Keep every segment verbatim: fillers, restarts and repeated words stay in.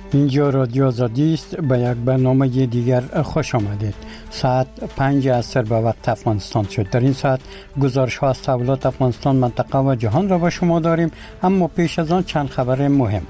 اینجا رادیو آزادی است. به یک برنامه دیگر خوش آمدید. ساعت پنج عصر به وقت افغانستان شد. در این ساعت گزارش ها از تحولات افغانستان، منطقه و جهان را به شما داریم، اما پیش از آن چند خبر مهم.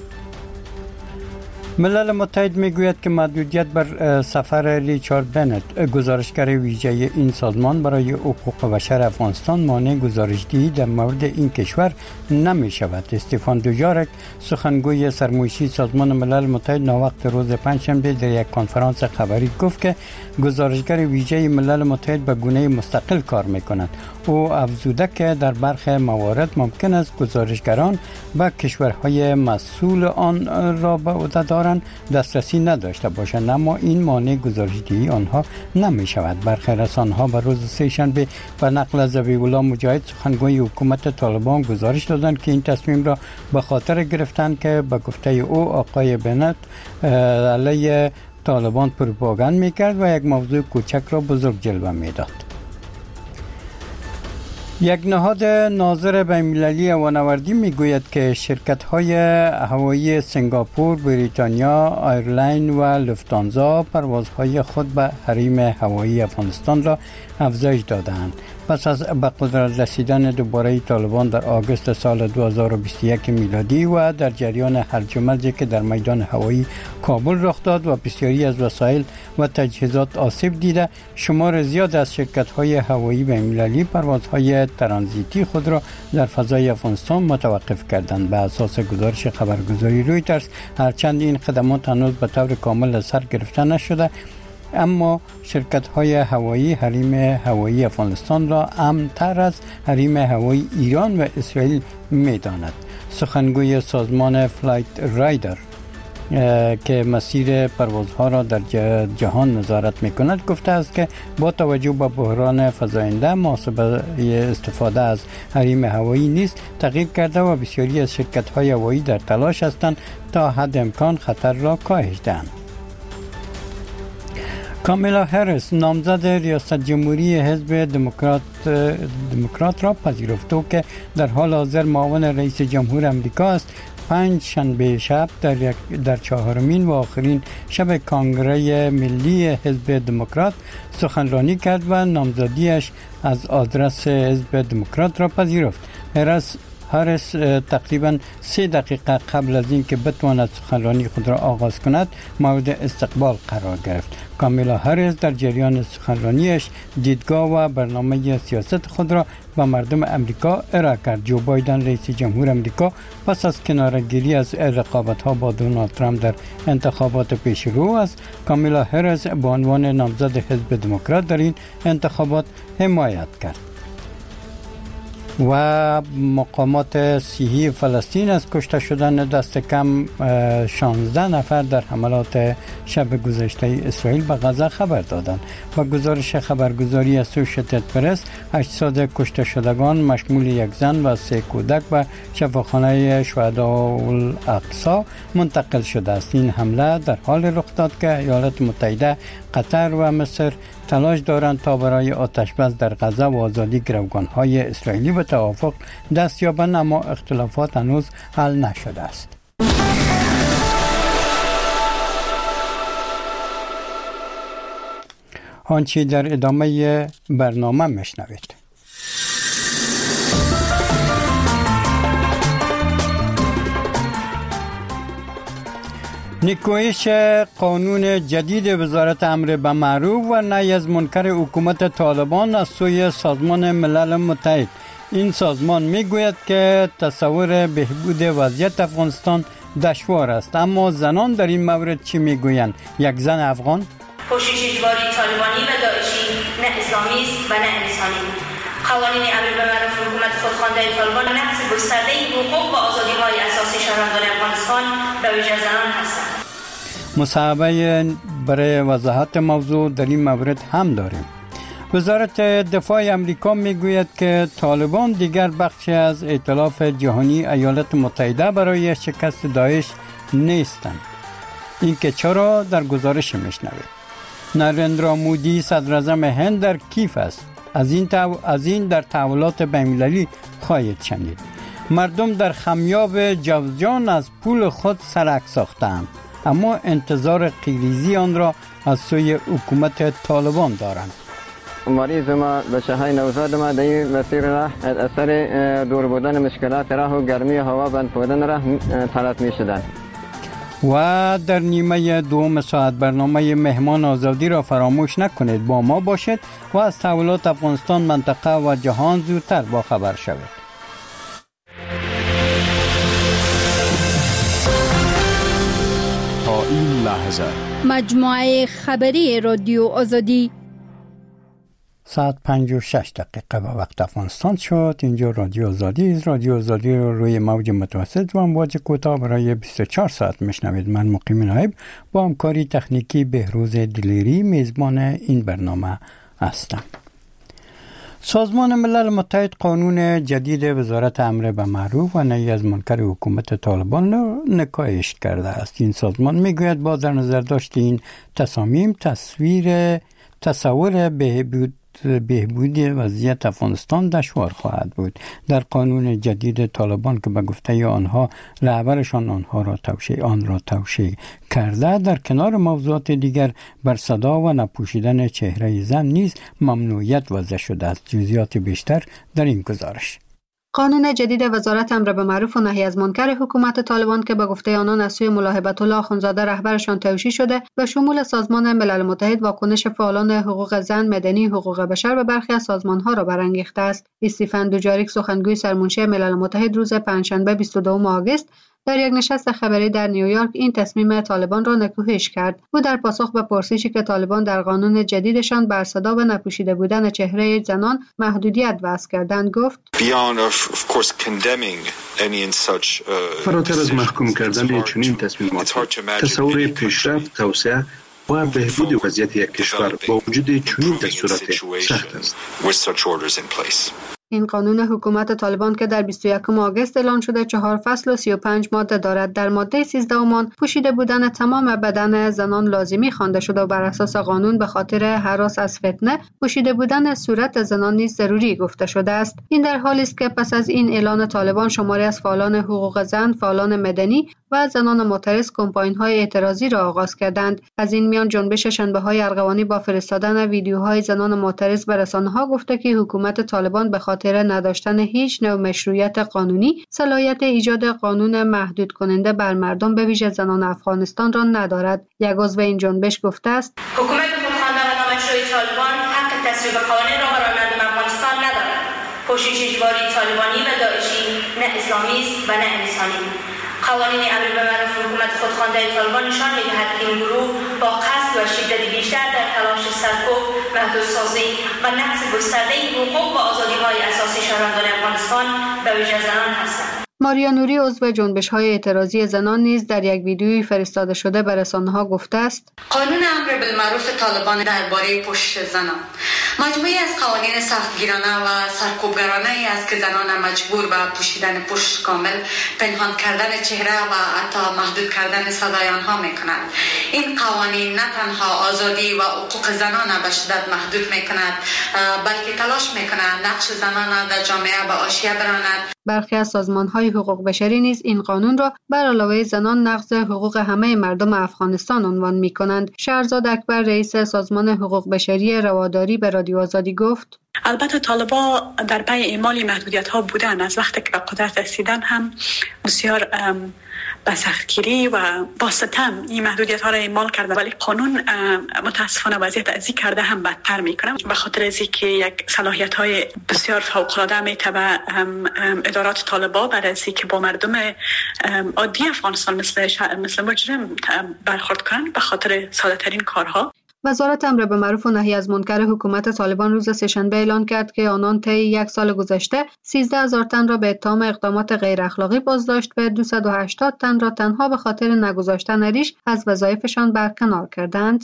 ملل متحد میگوید که محدودیت بر سفر ریچارد بنت، گزارشگر ویژه این سازمان برای حقوق بشر افغانستان، مانع گزارش‌دهی در مورد این کشور نمی شود. استفان دوجارک، سخنگوی سرمایشی سازمان ملل متحد، ناوقت روز پنجشنبه در یک کنفرانس خبری گفت که گزارشگر ویژه ملل متحد به گونه مستقل کار می‌کند. او افزوده که در برخی موارد ممکن است گزارشگران به کشورهای مسئول آن را به عهده دارند دسترسی نداشته باشند، اما این مانع گزارش‌دهی آنها نمی شود. برخی رسانه‌ها به روز سه‌شنبه به نقل از ذبیح الله مجاهد، سخنگوی حکومت طالبان، گزارش دادند که این تصمیم را به خاطر گرفتند که به گفته او آقای بنت علیه طالبان پروپاگاند میکرد و یک موضوع کوچک را بزرگ جلوه میداد. یک نهاد ناظر بین‌المللی هوانوردی میگوید که شرکت‌های هوایی سنگاپور، بریتانیا، آیرلاین و لوفتانزا پروازهای خود به حریم هوایی افغانستان را افزایش دادند. پس از به قدرت رسیدن دوباره طالبان در آگوست سال دو هزار و بیست و یک میلادی و در جریان هرج و مرجی که در میدان هوایی کابل رخ داد و بسیاری از وسایل و تجهیزات آسیب دیده، شمار زیاد از شرکت‌های هوایی بین‌المللی پروازهای ترانزیتی خود را در فضای افغانستان متوقف کردند. به اساس گزارش خبرگزاری رویترز، هرچند این خدمات هنوز به طور کامل از سر گرفته نشده، اما شرکت‌های هوایی حریم هوایی افغانستان را امن‌تر از حریم هوایی ایران و اسرائیل می‌داند. سخنگوی سازمان فلایت رایدر که مسیر پروازها را در جهان نظارت می‌کند گفته است که با توجه به بحران فزاینده، محاسبه استفاده از حریم هوایی نیست تغییر کرده و بسیاری از شرکت‌های هوایی در تلاش هستند تا حد امکان خطر را کاهش دهند. کامیلا هریس، نامزد ریاست جمهوری حزب دموکرات دموکرات را پذیرفت که در حال حاضر معاون رئیس جمهور آمریکا است، پنج شنبه شب در در چهارمین و آخرین شب کنگره ملی حزب دموکرات سخنرانی کرد و نامزدیش از آدرس حزب دموکرات را پذیرفت. هریس هریس تقریباً سه دقیقه قبل از اینکه بتواند سخنرانی خود را آغاز کند مورد استقبال قرار گرفت. کامیلا هریس در جریان سخنرانیش دیدگاه و برنامه سیاست خود را به مردم امریکا ارائه کرد. جو بایدن، رئیس جمهور امریکا، پس از کناره‌گیری از رقابت‌ها با دونالد ترامپ در انتخابات پیش رو است، کامیلا هریس به عنوان نامزد حزب دموکرات در این انتخابات حمایت کرد. و مقامات صحی فلسطین از کشته شدن دست کم شانزده نفر در حملات شب گذشته اسرائیل به غزه خبر دادند. با گزارش خبرگزاری اسوشیتد پرس، اجساد کشته شدگان مشمول یک زن و سه کودک به شفاخانه شهداءالاقصی منتقل شده است. این حمله در حال رخ داد که ایالات متحده، قطر و مصر تلاش دارند تا برای آتشبس در غزه و آزادی گروگان‌های اسرائیلی به توافق دست یابند، اما اختلافات هنوز حل نشده است. آنچه در ادامه برنامه میشنوید. نیکویش قانون جدید وزارت امر به معروف و نهی از منکر حکومت طالبان از سوی سازمان ملل متحد. این سازمان میگوید که تصور بهبود وضعیت افغانستان دشوار است، اما زنان در این مورد چی میگویند؟ یک زن افغان: کوشش اجباری طالبانی و داعشی نه اسلامی است و نه انسانی. قوانین امر به معروف حکومت خودخوانده طالبان نقض گسترده حقوق و آزادی‌های اساسی شهروندان افغانستان به ویژه زنان هستند. مصاحبه برای وضاحت موضوع در این مورد هم داریم. وزارت دفاع امریکا میگوید که طالبان دیگر بخشی از ائتلاف جهانی ایالات متحده برای شکست داعش نیستند. این که چرا در گزارش میشنوید. نریندرا مودی، صدر اعظم هند، در کیف است. از این تو... از این در تحولات بین‌المللی خواهید شنید. مردم در خمیاب جوزجان از پول خود سرک ساختند. اما انتظار غیرریزی آن را از سوی حکومت طالبان دارند. مریض ما بچه های نوزاد ما در این مسیر راه اثر دور بودن مشکلات راه و گرمی هوا بند بودن راه تلف می شدند. و در نیمه دوم ساعت برنامه مهمان آزادی را فراموش نکنید، با ما باشید و از تحولات افغانستان، منطقه و جهان زودتر با خبر شوید. تا این لحظه مجموعه خبری رادیو آزادی ساعت پنج و شش دقیقه به وقت افغانستان شد. اینجا رادیو آزادی است. رادیو آزادی رو روی موج متوسط و امواج کوتاه برای بیست و چهار ساعت میشنوید. من مقیم نایب با همکاری تکنیکی بهروز دلیری میزبان این برنامه هستم. سازمان ملل متحد قانون جدید وزارت امر به معروف و نهی از منکر حکومت طالبان را نکایش کرده است. این سازمان میگوید با در نظر داشت این تصامیم تصویر تصور بهبود بهبودی وضعیت افغانستان دشوار خواهد بود. در قانون جدید طالبان که به گفته آنها رهبرشان آنها را توشیح آن را توشیح کرده، در کنار موضوعات دیگر بر صدا و نپوشیدن چهره زن نیز ممنوعیت وضع شده است. جزئیات بیشتر در این گزارش. قانون جدید وزارت امر به معروف و نهی از منکر حکومت طالبان که به گفته آنان از سوی ملاحبت الله آخونزاده رهبرشان توشیح شده، به شمول سازمان ملل متحد واکنش فعالان حقوق زن، مدنی، حقوق بشر و برخی از سازمان‌ها را برانگیخته است. استیفن دوجاریک، سخنگوی سرمنشی ملل متحد، روز پنجشنبه بیست و دوم آگوست در یک نشست خبری در نیویورک این تصمیم طالبان را نکوهش کرد. او در پاسخ به پرسشی که طالبان در قانون جدیدشان بر صدا و نپوشیده بودن چهره زنان محدودیت وضع کردند گفت: فراتر از محکوم کردن چنین تصمیمات، تصور پیشرفت، توسعه و بهبود وضعیت یک کشور با وجود چنین دستورات سخت است. این قانون حکومت طالبان که در بیست و یکم آگوست اعلان شده چهار فصل و سی و پنج ماده دارد. در ماده سیزده آن پوشیده بودن تمام بدن زنان لازمی خوانده شده و بر اساس قانون به خاطر هراس از فتنه پوشیده بودن صورت زنان نیز ضروری گفته شده است. این در حالی است که پس از این اعلان طالبان شماری از فعالان حقوق زن، فعالان مدنی و زنان معترض کمپاین‌های اعتراضی را آغاز کردند. از این میان جنبش شنبه‌های ارغوانی با فرستادن ویدیوهای زنان معترض به رسانه‌ها گفته که حکومت طالبان به خاطر نداشتن هیچ نوع مشروعیت قانونی صلاحیت ایجاد قانون محدود کننده بر مردم به ویژه زنان افغانستان را ندارد. یک عضو این جنبش گفته است: حکومت خودخوانده و نامشروع طالبان حق تصویب قوانین را برای مردم افغانستان ندارد. پوشش اجباری طالبانی و داعشی نه اسلامی است و نه انسانی. قوانین امر به معروف حکومت خودخوانده طالبان نشان می‌دهد که این گروه با قصد و شدت بیشتر در تلاش سرکوب، محدودسازی و نقض گسترده حقوق و آزادی‌های اساسی شهروندان افغانستان به ویژه زنان هستند. ماریا نوری عضو جنبش‌های اعتراضی زنان نیز در یک ویدیویی فرستاده شده به رسانه‌ها گفته است: قانون امر بالمعروف طالبان درباره پوشش زنان مجموعی از قوانین سختگیرانه و سرکوبگرانه ای است که زنان مجبور به پوشیدن پوشش کامل، پنهان کردن چهره و حتی محدود کردن صدای آنها می‌کند. این قوانین نه تنها آزادی و حقوق زنان به شدت محدود می‌کند، بلکه تلاش می‌کند نقش زنان در جامعه به حاشیه براند. برخی از سازمان‌های حقوق بشری نیز این قانون را بر علاوه زنان نقض حقوق همه مردم افغانستان عنوان می‌کنند. شهرزاد اکبر رئیس سازمان حقوق بشری رواداری به رادیو آزادی گفت: البته طالبان در پی اعمال محدودیت‌ها بودن، از وقتی که به قدرت رسیدن هم بسیار با سختگیری و با ستم این محدودیت ها را اعمال کرده، ولی قانون متاسفانه وضعیت ازی کرده هم بدتر میکنه، به خاطر از اینکه یک صلاحیت های بسیار فوق العاده میتبه ادارات طالبان برای از اینکه با مردم عادی افغانستان مثل مثل مجرم برخورد کنند به خاطر ساده ترین کارها. وزارت امر به معروف و نهی از منکر حکومت طالبان روز سه‌شنبه اعلان کرد که آنان طی یک سال گذشته سیزده هزار تن را به اتهام اقدامات غیر اخلاقی بازداشت و دویست و هشتاد تن را تنها به خاطر نگذاشتن ریش از وظایفشان برکنار کردند.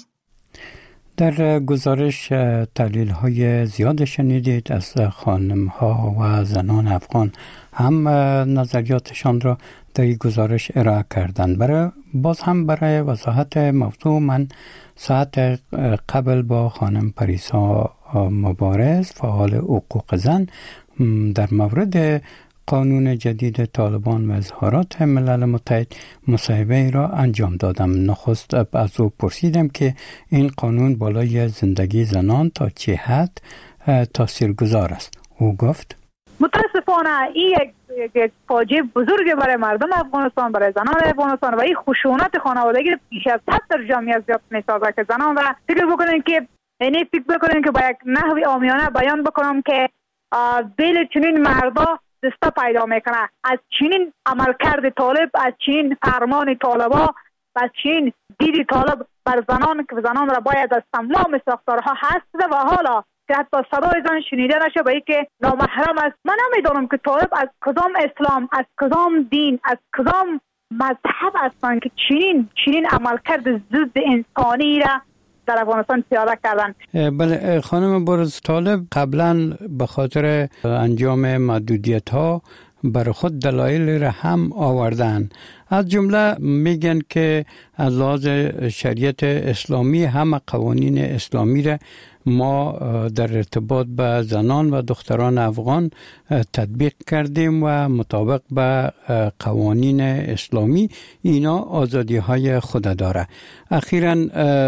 در گزارش تحلیل های زیاد شنیدید از خانم ها و زنان افغان هم نظریاتشان را در این گزارش ارائه کردند. برای باز هم برای وضاحت موضوع من ساعت قبل با خانم پریسا مبارز فعال حقوق زن در مورد قانون جدید طالبان و اظهارات ملل متحد مصاحبه را انجام دادم. نخست از او پرسیدم که این قانون بالای زندگی زنان تا چه حد تاثیرگذار است. او گفت متاسفانه این یک فاجعه بزرگ برای مردم افغانستان، برای زنان افغانستان و این خشونت خانوادگی بیش از حد در جامعه زیاد می‌سازد که زنان را فکر بکنن که یعنی فکر بکنن که با یک نحوی عامیانه بیان بکنم که بیل چنین مردا دسته پیدا میکنه. از چنین عملکرد طالب، از چنین فرمان طالبا، از چنین دید طالب بر زنان که زنان را باید از تمام ساختارها حذف و حالا که حتی صدای زن شنیده نشه به اینکه نامحرم است. من نمیدونم که طالب از کدام اسلام، از کدام دین، از کدام مذهب هستند که چنین چنین عملکرد ضد انسانی را در افغانستان پیاده کردن. بله خانم برز، طالب قبلا به خاطر انجام محدودیت ها بر خود دلایل را هم آوردن. از جمله میگن که از لحاظ شریعت اسلامی هم قوانین اسلامی را ما در ارتباط به زنان و دختران افغان تطبیق کردیم و مطابق به قوانین اسلامی اینا آزادی های خود داره. اخیراً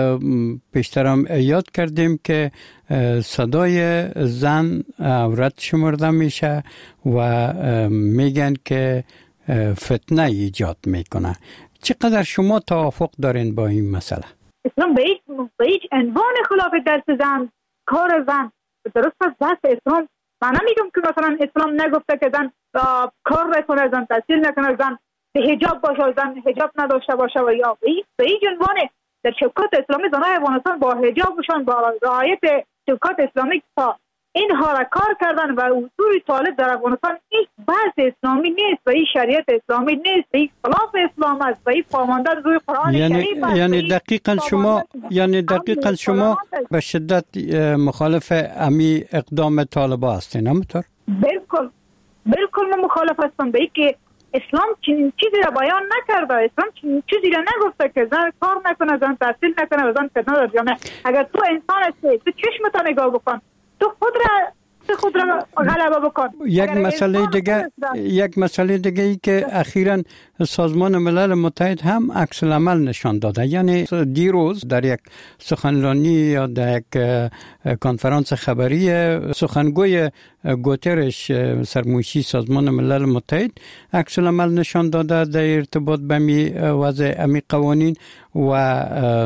پیشترم یاد کردیم که صدای زن عورت شمرده میشه و میگن که فتنه ایجاد میکنه. چقدر شما توافق دارین با این مسئله؟ اسلام به هیچ به هیچ عنوان خلاف درس زن، کار زن درست از دست اسلام. من نمیگم که مثلا اسلام نگفته که زن کار نکنه، زن تحصیل نکنه، زن به حجاب باشه، زن حجاب نداشته باشه و یا به هیچ عنوان در شبکات اسلامی زنای افغانستان با حجابشان با رعایت شبکات اسلامی تا اینها را کار کردن و اصول طالب در افغانستان هیچ بحث اسلامی نیست و این شریعت اسلامی نیست، این خلاف اسلام است و این پاماندن روی قرآن یعنی شریف است. یعنی دقیقاً شما یعنی دقیقاً شما به شدت مخالف امی اقدام طالبا هستین، همونطور؟ بالکل بالکل من مخالف هستم به اینکه اسلام چیزی را بیان نکرده، اسلام چیزی را نگفته که زن کار نکنه، زن تحصیل نکنه و زن فتنه در جامعه. اگر تو انسان هستی تو چشمت نگاه بکن، تو خود را خود را غلبه بکن. یک مسئله دیگه یک مسئله دیگه ای که اخیراً سازمان ملل متحد هم عکس العمل نشان داده. یعنی دیروز در یک سخنرانی یا در یک کنفرانس خبری سخنگوی گوترش سرموشی سازمان ملل متحد عکس العمل نشان داده در ارتباط به می وضع امی قوانین و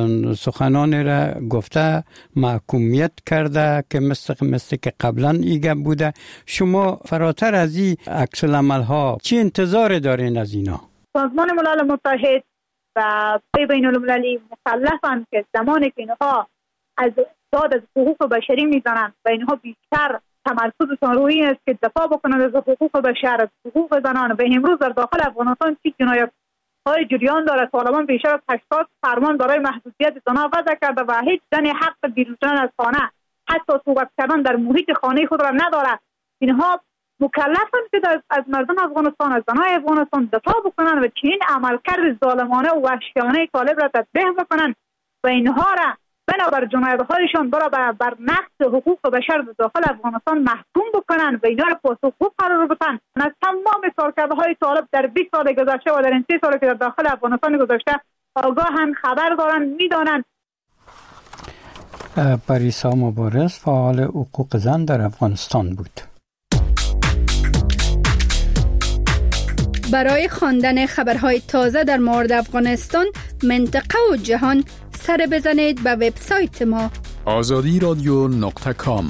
سخنان را گفته محکومیت کرده که مثل مثل که قبلا ایگه بوده. شما فراتر از این عکس العمل ها چی انتظار دارین از اینا؟ سازمان ملل متحد و بین المللی مکلفند که زمانی که اینها از داد از حقوق بشری میزنند و اینها بیشتر تمرکزشان روی این است که دفاع بکنند از حقوق بشر، از حقوق زنان. و امروز در داخل افغانستان چی جنایت های جریان دارد. طالبان بیشتر از هشتاد فرمان برای محدودیت زنان وضع کرده و هیچ زنی حق بیرون شدن از خانه، حتی صحبت کردن در محیط خانه خود را ندارد. اینها مکلفند که از مردم افغانستان، از زنان افغانستان دفاع بکنند و چنین عملکرد ظالمانه و وحشیانه طالب را تطبیق بکنند و اینها را بنابر جنایت‌هایشان برای بر نقض حقوق بشر در داخل افغانستان محکوم بکنند و اینا را پاسخگو قرار بدن. از تمام کارکردهای طالب در بیست سال گذشته و در این سه سال که در داخل افغانستان گذشته آگاهند، خبر دارند، میدانند. پریسا مبارز فعال حقوق زن در افغانستان بود. برای خواندن خبرهای تازه در مورد افغانستان، منطقه و جهان سر بزنید به وبسایت ما آزادی رادیو نقطه کام.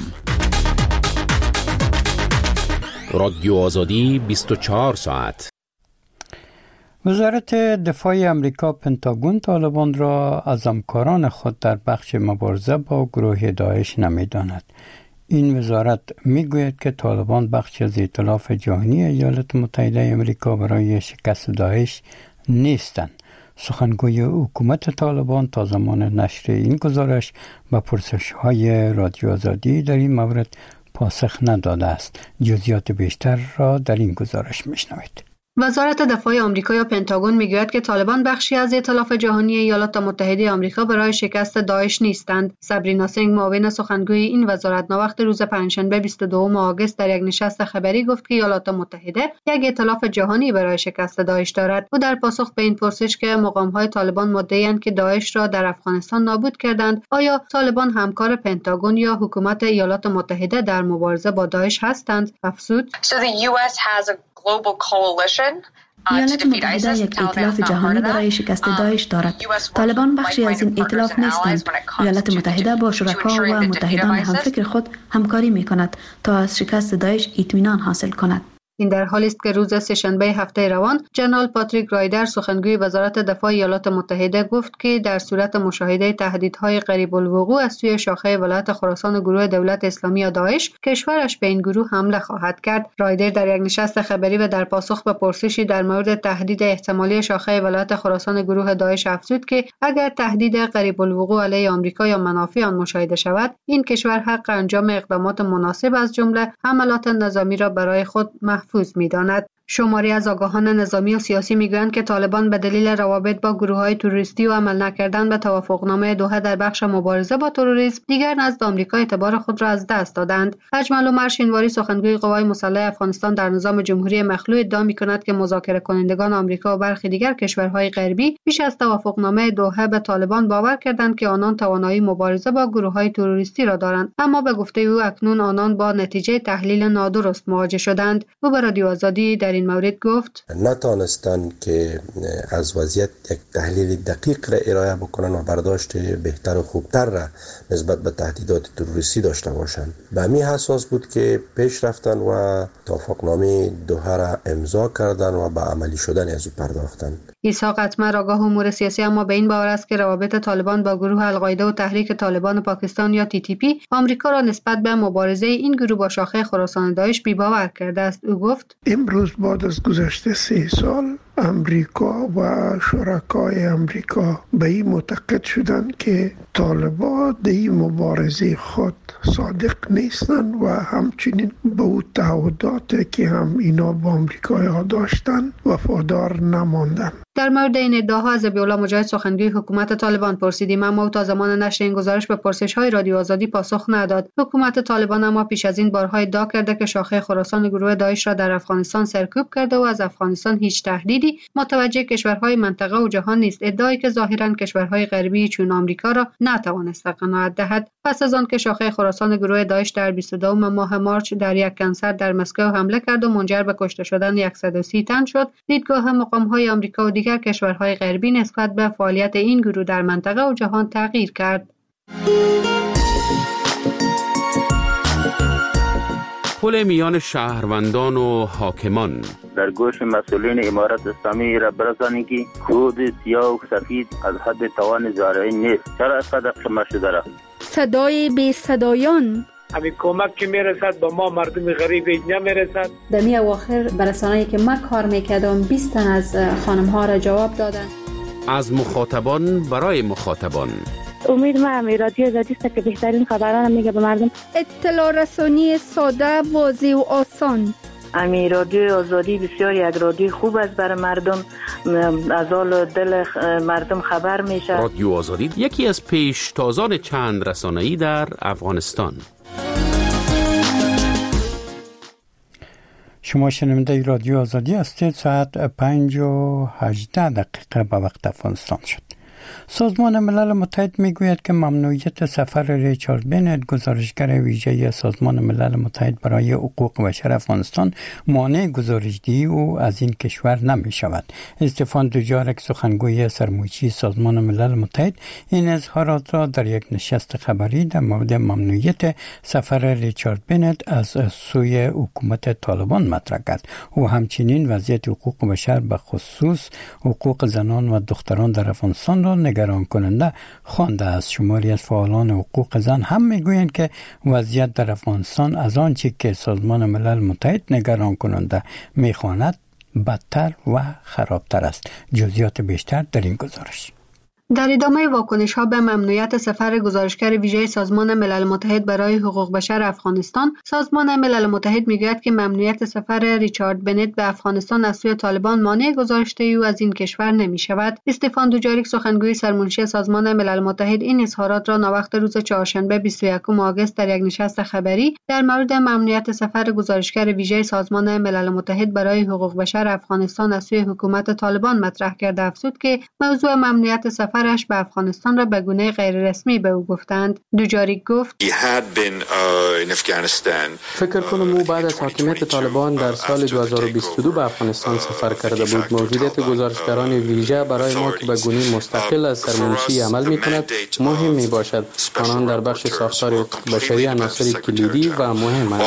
رادیو آزادی بیست و چهار ساعت. وزارت دفاع امریکا پنتاگون طالبان را از همکاران خود در بخش مبارزه با گروه داعش نمی‌داند. این وزارت میگوید که طالبان بخش از ائتلاف جهانی ایالات متحده آمریکا برای شکست داعش نیستند. سخنگوی حکومت طالبان تا زمان نشر این گزارش به پرسش‌های رادیو آزادی در این مورد پاسخ نداده است. جزئیات بیشتر را در این گزارش میشنوید. وزارت دفاع آمریکا یا پنتاگون میگوید که طالبان بخشی از ائتلاف جهانی ایالات متحده آمریکا برای شکست داعش نیستند. سابرینا سینگ، معاون سخنگوی این وزارت، وقت روز پنجشنبه بیست و دوم آگوست در یک نشست خبری گفت که ایالات متحده یک ائتلاف جهانی برای شکست داعش دارد. او در پاسخ به این پرسش که مقام‌های طالبان مدعی‌اند که داعش را در افغانستان نابود کردند، آیا طالبان همکار پنتاگون یا حکومت ایالات متحده در مبارزه با داعش هستند، افزود: ایالات متحده یک ائتلاف جهانی برای شکست داعش دارد. طالبان بخشی از این ائتلاف نیستند. ایالات متحده با شرکا و متحدان همفکر خود همکاری می کند تا از شکست داعش اطمینان حاصل کند. این در حالی است که روز سه‌شنبه هفته روان ژنرال پاتریک رایدر، سخنگوی وزارت دفاع ایالات متحده، گفت که در صورت مشاهده تهدیدهای قریب الوقوع از سوی شاخه ولایت خراسان گروه دولت اسلامی یا داعش، کشورش به این گروه حمله خواهد کرد. رایدر در یک نشست خبری و در پاسخ به پرسشی در مورد تهدید احتمالی شاخه ولایت خراسان گروه داعش افزود که اگر تهدید قریب الوقوع علیه آمریکا یا منافع آن مشاهده شود، این کشور حق انجام اقدامات مناسب از جمله حملات نظامی را برای خود محفوظ می‌داند. شماری از آگاهان نظامی و سیاسی میگویند که طالبان به دلیل روابط با گروه‌های تروریستی و عمل نکردن به توافقنامه دوحه در بخش مبارزه با تروریسم دیگر نزد آمریکا اعتبار خود را از دست دادند. اجمل عمر شینواری، سخنگوی قوای مسلح افغانستان در نظام جمهوری مخلوع، ادعا می‌کند که مذاکره کنندگان آمریکا و برخی دیگر کشورهای غربی پیش از توافقنامه دوحه به طالبان باور کردند که آنان توانایی مبارزه با گروه‌های تروریستی را دارند، اما به گفته او اکنون آنان با نتیجه تحلیل نادرست مواجه شدند. او به رادیو آزادی در این مورد گفت: نتانستند که از وضعیت یک تحلیل دقیق را ارائه بکنن و برداشت بهتر و خوبتر را نسبت به تهدیدات تروریستی داشته باشند. به همین اساس بود که پیش رفتن و توافقنامه دوحه را امضا کردند و به عملی شدن از او پرداختند. اسحاق اتمر، آگاه امور سیاسی، اما به این باور است که روابط طالبان با گروه القاعده و تحریک طالبان پاکستان یا تی تی پی آمریکا را نسبت به مبارزه این گروه با شاخه خراسان داعش بی‌باور کرده است. او گفت: امروز بعد از گذشته سه سال امریکا و شرکای امریکا به این معتقد شدند که طالبان در این مبارزه خود صادق نیستند و همچنین به او تعهداتی که هم اینا با امریکا داشتند وفادار نماندند. در مورد این ادعاها از ذبیح‌الله مجاهد، سخنگوی حکومت طالبان، پرسیدیم، اما او تا زمان نشر این گزارش به پرسش‌های رادیو آزادی پاسخ نداد. حکومت طالبان اما پیش از این بارها ادعا کرده که شاخه خراسان گروه داعش را در افغانستان سرکوب کرده و از افغانستان هیچ تهدیدی متوجه کشورهای منطقه و جهان نیست، ادعایی که ظاهراً کشورهای غربی چون آمریکا را نتوانست قناعت دهد. پس از آن که شاخه خراسان گروه داعش در بیست و دوم ماه مارچ در یک کنسرت در مسکو حمله کرد و منجر به کشته شدن صد و سی تن شد، دیدگاه مقام‌های آمریکا و دیگر کشورهای غربی نسبت به فعالیت این گروه در منطقه و جهان تغییر کرد. پل میان شهروندان و حاکمان در گوش مسئولین امارت اسلامی را برسانید که کود سیاه و سفید از حد توان زارعی نیست. چرا صدق شما شده را؟ صدای بی صدایان، همین کمک که میرسد به ما مردم غریب نمیرسد. در می اواخر برسانه‌ای که من کار میکردم بیست تن از خانم ها را جواب دادن. از مخاطبان برای مخاطبان. امید ما هم رادیو آزادی است که بهترین خبران میگه به مردم. اطلاع رسانی ساده، واضح و آسان. امی رادیو آزادی بسیار یک رادیو خوب است برای مردم، از حال دل مردم خبر میشه. رادیو آزادی یکی از پیشتازان چند رسانه‌ای در افغانستان. شما شنونده رادیو آزادی هستید. ساعت پنج و هجده دقیقه به وقت افغانستان شد. سازمان ملل متحد میگوید که ممنوعیت سفر ریچارد بنت، گزارشگر ویژه سازمان ملل متحد برای حقوق بشر افغانستان، مانع گزارشدهی او از این کشور نمی شود. استفان دوجارک، سخنگوی سرمایه‌ای سازمان ملل متحد، این اظهارات را در یک نشست خبری در مورد ممنوعیت سفر ریچارد بنت از سوی حکومت طالبان مطرح کرد. او همچنین وضعیت حقوق بشر به خصوص حقوق زنان و دختران در افغانستان را نگران کننده خوانده است. شماری از فعالان حقوق زن هم میگویند که وضعیت در افغانستان از آنچه که سازمان ملل متحد نگران کننده میخواند بدتر و خرابتر است. جزئیات بیشتر در این گزارش. در ادامه واکنش ها به ممنوعیت سفر گزارشگر ویژه سازمان ملل متحد برای حقوق بشر افغانستان، سازمان ملل متحد میگوید که ممنوعیت سفر ریچارد بنت به افغانستان از سوی طالبان مانع گذاشته او از این کشور نمی شود. استفان دوجاریک، سخنگوی سرمنشی سازمان ملل متحد، این اظهارات را ناوقت روز چهارشنبه بیست و یکم آگوست در یک نشست خبری در مورد ممنوعیت سفر گزارشگر ویژه سازمان ملل متحد برای حقوق بشر افغانستان از سوی حکومت طالبان مطرح کرده افزود که موضوع ممنوعیت سفر رش به افغانستان را به گونه غیر رسمی به او گفتند. دوجاریک گفت فکر کنم او بعد از حاکمیت طالبان در سال دو هزار و بیست و دو به افغانستان سفر کرده بود. موجودیت گزارشگران ویژه برای ما که به گونه مستقل از سرمنشی عمل می کند مهم می باشد. آنان در بخش ساختار حقوق بشری عناصر کلیدی و مهمند.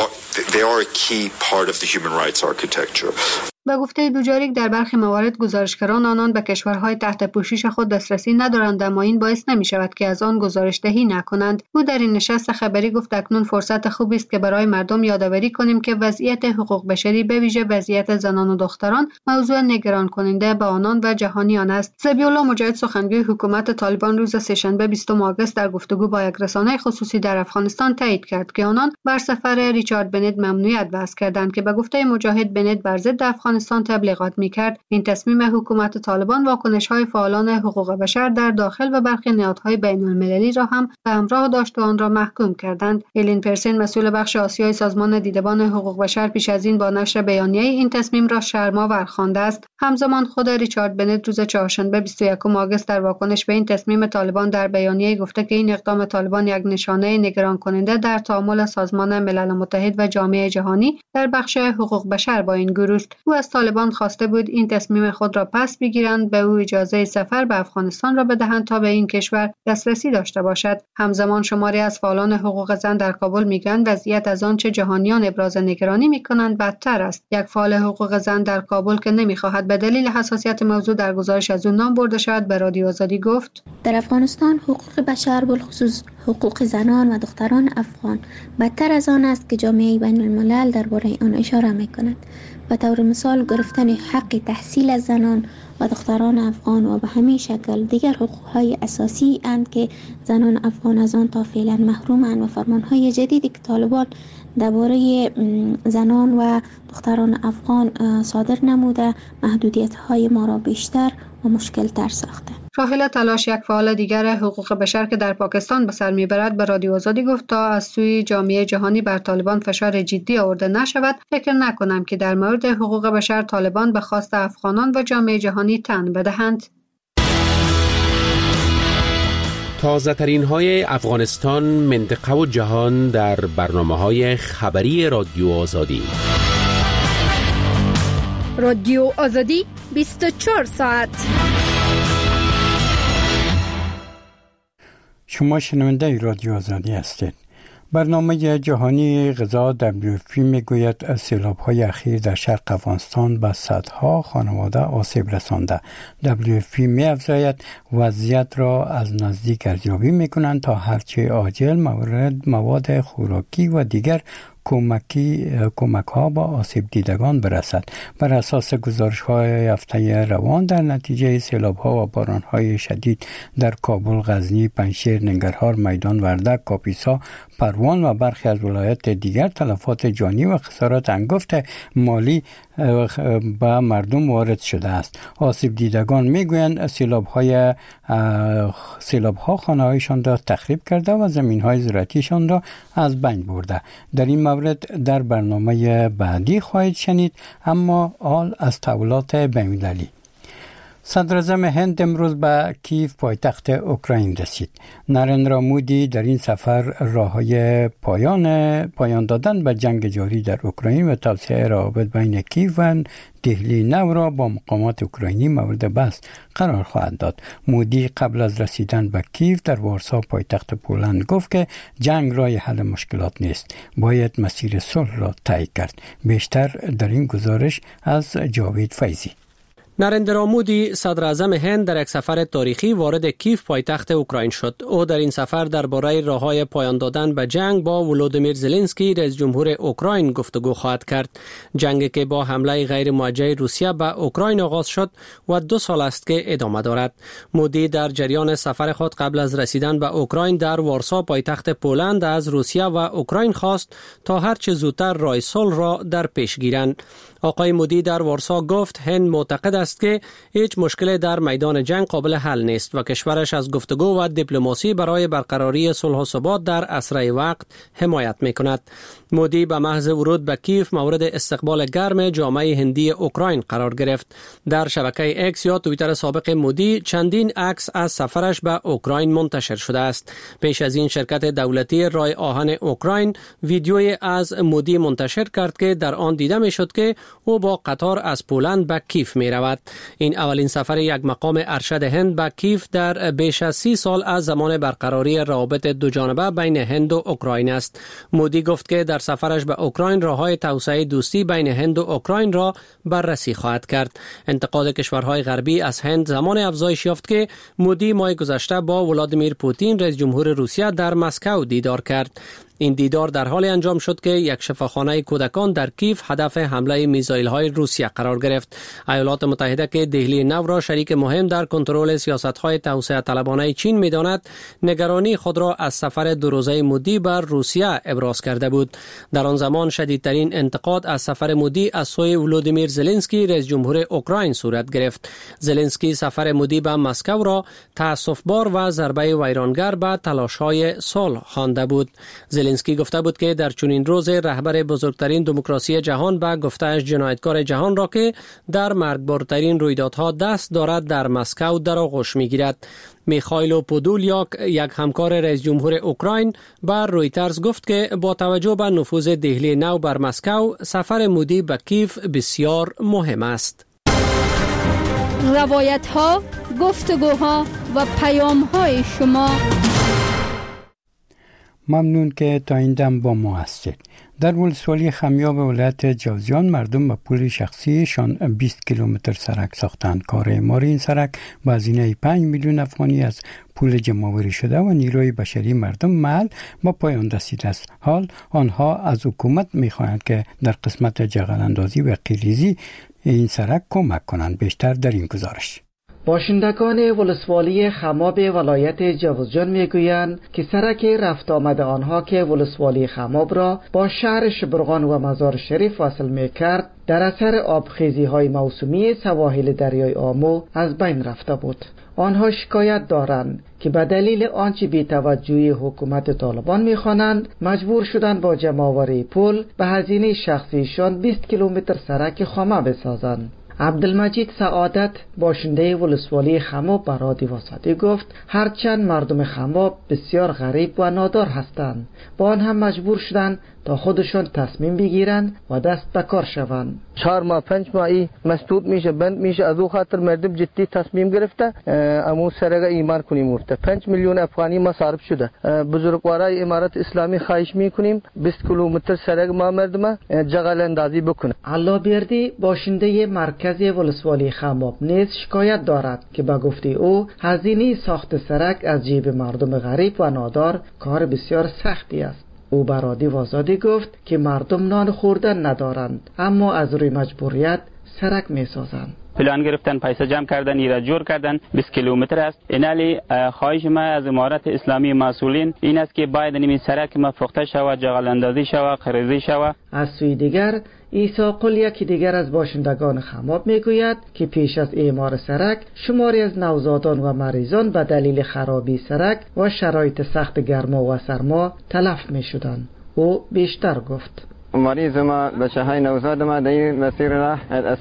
به گفته دوجاریک در برخی موارد گزارشگران آنان به کشورهای تحت پوشش خود دسترسی ندارند، اما این باعث نمی شود که از آن گزارش دهی نکنند. او در این نشست خبری گفت اکنون فرصت خوبی است که برای مردم یادآوری کنیم که وضعیت حقوق بشری به ویژه وضعیت زنان و دختران موضوع نگران کننده به آنان و جهانیان است. ذبیح‌الله مجاهد، سخنگوی حکومت طالبان، روز سه‌شنبه بیستم آگوست در گفتگو با یک رسانه خصوصی در افغانستان تایید کرد که آنان بر سفر ریچارد بنت ممنوعیت وضع کردند که به گفته مجاهد بنت بر ضد افغانستان تبلیغات می‌کرد. این تصمیم حکومت طالبان واکنش‌های فعالان حقوق بشر در داخل و برخی نهادهای بین‌المللی را هم به همراه داشت و آن را محکوم کردند. ایلین پرسن، مسئول بخش آسیای سازمان دیدبان حقوق بشر، پیش از این با نشر بیانیه این تصمیم را شرم‌آور خوانده است. همزمان خود ریچارد بنت روز چهارشنبه بیست و یکم آگوست در واکنش به این تصمیم طالبان در بیانیه گفته که این اقدام طالبان یک نشانه نگران کننده در تعامل سازمان ملل متحد و جامعه جهانی در بخش حقوق بشر با این گروه است. او از طالبان خواسته بود این تصمیم خود را پس بگیرند، به او اجازه سفر به افغانستان را بدهند تا به این کشور دسترسی داشته باشد. همزمان شماری از فعالان حقوق زن در کابل میگویند وضعیت از آنچه جهانیان ابراز نگرانی میکنند بدتر است. یک فعال حقوق زن در کابل که نمیخواهد به دلیل حساسیت موضوع در گزارش از او نام برده شود به رادیو آزادی گفت: در افغانستان حقوق بشر، بالخصوص حقوق زنان و دختران افغان، بدتر از آن است که جامعه بین الملل درباره آن اشاره میکند. به طور مثال گرفتن حق تحصیل از زنان و دختران افغان و به همین شکل دیگر حقوقهای اساسی اند که زنان افغان از آن تا فعلا محرومند و فرمانهای جدیدی که طالبان درباره زنان و دختران افغان صادر نموده محدودیت‌های ما را بیشتر و مشکل تر ساخته. راحله تلاش، یک فعال دیگر حقوق بشر که در پاکستان به سر میبرد، به رادیو آزادی گفت تا از سوی جامعه جهانی بر طالبان فشار جدی آورده نشود، فکر نکنم که در مورد حقوق بشر طالبان به خواست افغانان و جامعه جهانی تن بدهند. تازه ترین های افغانستان، منطقه و جهان در برنامه های خبری رادیو آزادی. رادیو آزادی بیست و چهار ساعت. شما شنونده رادیو آزادی هستید. برنامه جهانی غذا دبلیو اف پی میگوید سیلاب‌های اخیر در شرق افغانستان به صدها خانواده آسیب رسانده. دبلیو اف پی می‌افزاید وضعیت را از نزدیک ارزیابی می‌کنند تا هرچه عاجل مورد مواد خوراکی و دیگر کمکی کمک ها با آسیب دیدگان برسد. بر اساس گزارش های هفته روان در نتیجه سیلاب ها و باران های شدید در کابل، غزنی، پنجشیر، ننگرهار، میدان وردک، کاپیسا، پروان و برخی از ولایات دیگر تلفات جانی و خسارات انگفت مالی به مردم وارد شده است. آسیب دیدگان میگویند سیلاب های سیلاب ها خانه هایشان را تخریب کرده و زمین های زراعتیشان را از بین برده. در این مورد در برنامه بعدی خواهید شنید. اما حال از تحولات بین‌المللی. صدراعظم هند امروز به کیف پایتخت اوکراین رسید. نریندرا مودی در این سفر راههای پایان پایان دادن به جنگ جاری در اوکراین و توسعه روابط بین کیف و دهلی نو را با مقامات اوکراینی مورد بحث قرار خواهد داد. مودی قبل از رسیدن به کیف در وارسا پایتخت پولند گفت که جنگ راه حل مشکلات نیست، باید مسیر صلح را طی کرد. بیشتر در این گزارش از جاوید فیضی. نریندرا مودی صدر اعظم هند در یک سفر تاریخی وارد کیف پایتخت اوکراین شد. او در این سفر درباره راههای پایان دادن به جنگ با ولودیمیر زلنسکی رئیس جمهور اوکراین گفتگو خواهد کرد. جنگی که با حمله غیر موجه روسیه به اوکراین آغاز شد و دو سال است که ادامه دارد. مودی در جریان سفر خود قبل از رسیدن به اوکراین در وارسا پایتخت پولند از روسیه و اوکراین خواست تا هر چه زودتر راه صلح را در پیش گیرند. آقای مودی در وارسا گفت هند معتقد است که هیچ مشکل در میدان جنگ قابل حل نیست و کشورش از گفتگو و دیپلماسی برای برقراری صلح و ثبات در اسرع وقت حمایت می‌کند. مودی به محض ورود به کیف مورد استقبال گرم جامعه هندی اوکراین قرار گرفت. در شبکه اکس یا توییتر سابق مودی چندین عکس از سفرش به اوکراین منتشر شده است. پیش از این شرکت دولتی رای آهن اوکراین ویدیوی از مودی منتشر کرد که در آن دیده می‌شد که او با قطار از پولند به کیف می رود. این اولین سفر یک مقام ارشد هند به کیف در بیش از سی سال از زمان برقراری روابط دو جانبه بین هند و اوکراین است. مودی گفت که در سفرش به اوکراین راههای توسعه دوستی بین هند و اوکراین را بررسی خواهد کرد. انتقاد کشورهای غربی از هند زمان افزایش یافت که مودی ماه گذشته با ولادیمیر پوتین رئیس جمهور روسیه در مسکو دیدار کرد. این دیدار در حال انجام شد که یک شفاخانه کودکان در کیف هدف حمله میزایل‌های روسیه قرار گرفت. ایالات متحده که دهلی نو را شریک مهم در کنترل سیاست‌های توسعه طلبانه چین می‌داند، نگرانی خود را از سفر دو روزه مودی بر روسیه ابراز کرده بود. در آن زمان شدیدترین انتقاد از سفر مودی از سوی ولودیمیر زلنسکی رئیس جمهور اوکراین صورت گرفت. زلنسکی سفر مودی به مسکو را تأسف‌بار و ضربه ویرانگر به تلاش‌های صلح خوانده بود. زلنسکی گفته بود که در چنین روز رهبر بزرگترین دموکراسی جهان به گفته‌اش جنایتکار جهان را که در مرگبارترین رویدادها دست دارد در مسکو در آغوش می‌گیرد. میخائیل پودولیاک یک همکار رئیس جمهور اوکراین بر رویترز گفت که با توجه به نفوذ دهلی نو بر مسکو سفر مودی به کیف بسیار مهم است. روایت‌ها، گفتگوها و پیام‌های شما. ممنون که تا این دم با ما هستید. در ولسوالی خمیاب ولایت جوزجان مردم به پول شخصیشان بیست کیلومتر سرک ساختند. کار اعمار این سرک با هزینه پنج میلیون افغانی از پول جمع‌آوری شده و نیروی بشری مردم محل با پایان رسیده است. حال آنها از حکومت می‌خواهند که در قسمت جغل اندازی و قیریزی این سرک کمک کنند. بیشتر در این گزارش. باشندگان ولسوالی خماب ولایت جوزجان میگویند که سرک رفت آمد آنها که ولسوالی خماب را با شهر شبرغان و مزار شریف وصل میکرد در اثر آبخیزی های موسمی سواحل دریای آمو از بین رفته بود. آنها شکایت دارند که به دلیل آنچه بی توجهی حکومت طالبان میخوانند مجبور شدند با جمع‌آوری پول به هزینه شخصیشان بیست کیلومتر سرک خامه بسازند. عبدالمجید سعادت باشنده ولسوالی خماب به رادیو وسطی گفت هرچند مردم خماب بسیار غریب و نادار هستند، با آن هم مجبور شدند تا خودشان تصمیم بگیرند و دست به کار شوند. چهار ماه پنج ماهی مسدود میشه، بند میشه. از او خاطر مردم جدی تصمیم گرفته امو سرگ ایمان کنیم. ورته پنج میلیون افغانی مصارف شده. بزرگوارای امارت اسلامی خواهش میکنیم بیست کیلومتر سرگ ما مردم جغل اندازی بکنه. الله بیردی باشنده مرکز ولسوالی خماب نیز شکایت دارد که به گفته او هزینه ساخت سرک از جیب مردم غریب و نادار کار بسیار سختی است. او به رادیو آزادی گفت که مردم نان خوردن ندارند اما از روی مجبوریت سرک می سازند. پلان گرفتن، پیسه جمع کردن، ایراد جور کردن. بیست کیلومتر است. اینالی خواهش ما از امارت اسلامی مسئولین این است که باید این سرک ما فروخته شود، جغل اندازی شود، خریزی شود. از سوی دیگر عیسی قل یکی دیگر از باشندگان خماب میگوید که پیش از اعمار سرک شماری از نوزادان و مریضان به دلیل خرابی سرک و شرایط سخت گرما و سرما تلف می شدند. او بیشتر گفت مریض ما بچه های نوزاد ما در این مسیر راه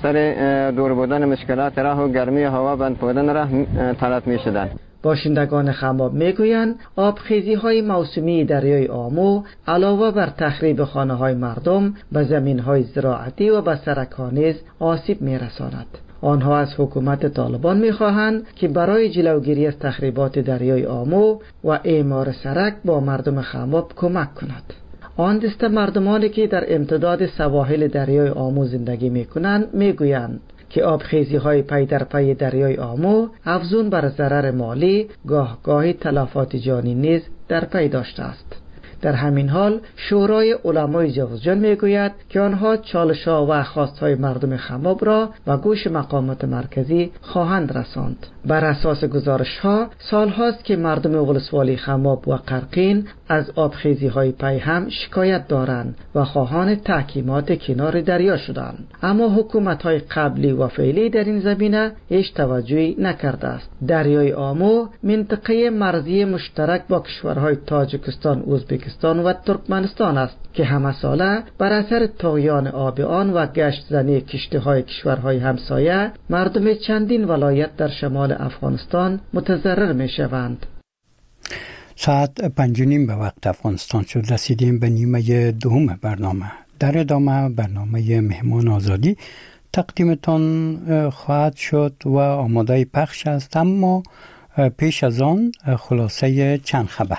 اثر دور بودن مشکلات راه و گرمی هوا بند بودن راه تلف می شدند. باشندگان خماب میگویند آبخیزی های موسمی دریای آمو علاوه بر تخریب خانه های مردم به زمین های زراعتی و به سرک ها نیز آسیب میرساند. آنها از حکومت طالبان میخواهند که برای جلوگیری از تخریبات دریای آمو و اعمار سرک با مردم خماب کمک کند. آن دسته مردمانی که در امتداد سواحل دریای آمو زندگی میکنند میگویند که آبخیزی های پی در پی دریای آمو افزون بر ضرر مالی گاه گاهی تلفات جانی نیز در پی داشته است. در همین حال شورای علمای جوزجان میگوید که آنها چالش‌ها و خواست‌های مردم خماب را و گوش مقامات مرکزی خواهند رساند. بر اساس گزارش‌ها سال هاست که مردم ولسوالی خماب و قرقین از آبخیزی‌های پی هم شکایت دارند و خواهان تحکیمات کنار دریا شدند، اما حکومت‌های قبلی و فعلی در این زمینه هیچ توجهی نکرده است. دریای آمو منطقه مرزی مشترک با کشورهای تاجیکستان، ازبکستان و ترکمنستان است که همه ساله بر اثر طغیان آب آن و گشت زنی کشتی‌های کشورهای همسایه مردم چندین ولایت در شمال افغانستان متضرر می‌شوند. ساعت پنج و نیم به وقت افغانستان شد. رسیدیم به نیمه دوم برنامه. در ادامه برنامه مهمان آزادی تقدیمتان خواهد شد و آماده پخش است، اما پیش از آن خلاصه چند خبر.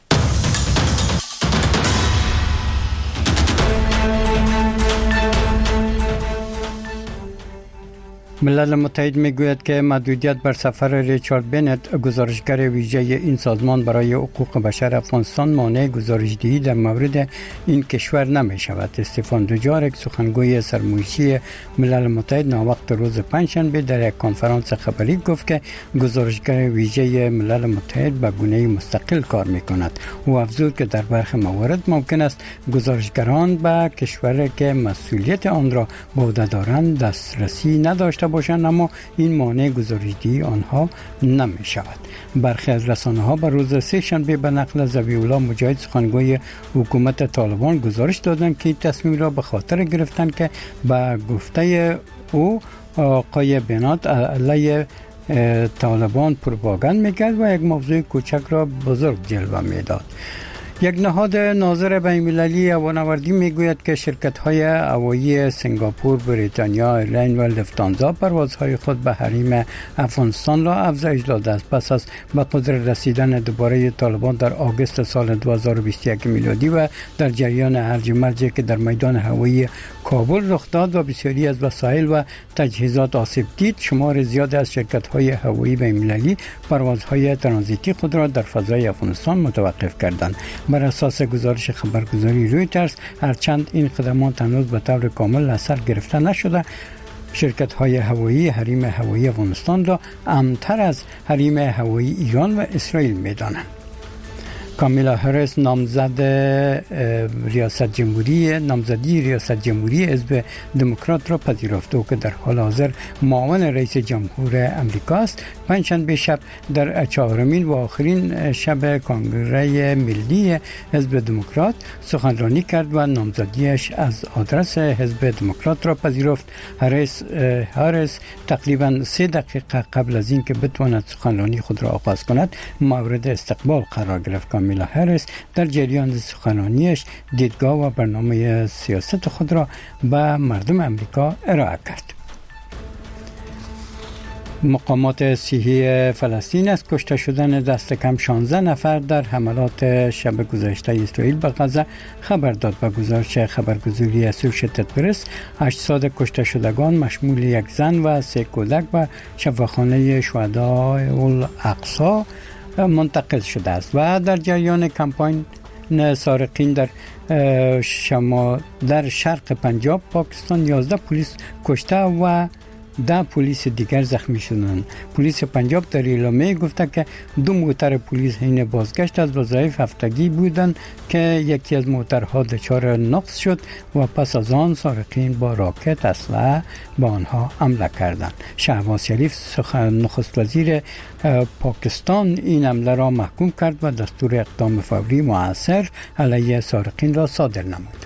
ملل متحد میگوید که محدودیت بر سفر ریچارد بنت، گزارشگر ویژه این سازمان برای حقوق بشر افغانستان، مانع گزارش‌دهی در مورد این کشور نمی شود. استفان دوجارک، سخنگوی سرمایشی ملل متحد، ناوقت روز پنجشنبه در یک کنفرانس خبری گفت که گزارشگر ویژه ملل متحد به گونه مستقل کار میکند. او افزود که در برخی موارد ممکن است گزارشگران به کشوری که مسئولیت آن را به عهده دارند دسترسی نداشته باشند، اما این مانع گزارش‌دهی آنها نمی شود. برخی از رسانه‌ها به روز سه شنبه به نقل ذبیح‌الله مجاهد، سخنگوی حکومت طالبان، گزارش دادند که این تصمیم را به خاطر گرفتند که به گفته او آقای بنات علیه طالبان پروپاگاند می‌کرد و یک موضوع کوچک را بزرگ جلوه می‌داد. یک نهاد ناظر بین‌المللی هوانوردی میگوید که شرکت‌های هوایی سنگاپور، بریتانیا ایرلاین و لفتانزا پروازهای خود به حریم افغانستان را افزایش داده است پس از به قدرت رسیدن دوباره طالبان در آگوست سال دو هزار و بیست و یک میلادی و در جریان هرج و مرجی که در میدان هوایی کابل رخ داد و بسیاری از وسایل و تجهیزات آسیب دید. شمار زیاد از شرکت‌های هوایی بین‌المللی پروازهای ترانزیتی خود را در فضای افغانستان متوقف کردند. بر اساس گزارش خبرگزاری رویترز، هرچند این خدمات هنوز به طور کامل اثر گرفته نشده، شرکت‌های هوایی حریم هوایی افغانستان را امن‌تر از حریم هوایی ایران و اسرائیل می‌دانند. کامیلا هریس، نامزد ریاست جمهوری نامزدی ریاست جمهوری حزب دموکرات را پذیرفته که در حال حاضر معاون رئیس جمهور آمریکا است. پنجشنبه شب در چهارمین و آخرین شب کنگره ملی حزب دموکرات سخنرانی کرد و نامزدیش از آدرس حزب دموکرات را پذیرفت. هریس هریس تقریبا سه دقیقه قبل از اینکه بتواند سخنرانی خود را آغاز کند مورد استقبال قرار گرفت. کامیلا هریس در جریان سخنرانیش دیدگاه و برنامه سیاست خود را به مردم امریکا ارائه کرد. مقامات صحی فلسطین از کشته شدن دست کم شانزده نفر در حملات شب گذشته اسرائیل به غزه خبر داد. به گزارش خبرگزاری اسوشیتد پرس، اجساد کشته شدگان مشمول یک زن و سه کودک به شفاخانه شهدای الاقصی منتقل شده است و در جریان کمپاین سارقین در شما در شرق پنجاب پاکستان یازده پلیس کشته و ده پلیس دیگر زخمی شدند. پلیس پنجاب در اعلامیه گفته که دو موتر پلیس حین بازگشت از وظایف هفتگی بودند که یکی از موترها دچار نقص شد و پس از آن سارقین با راکت اسلحه به آنها حمله کردند. شهباز شریف نخست وزیر پاکستان این حمله را محکوم کرد و دستور اقدام فوری مؤثر علیه سارقین را صادر نمود.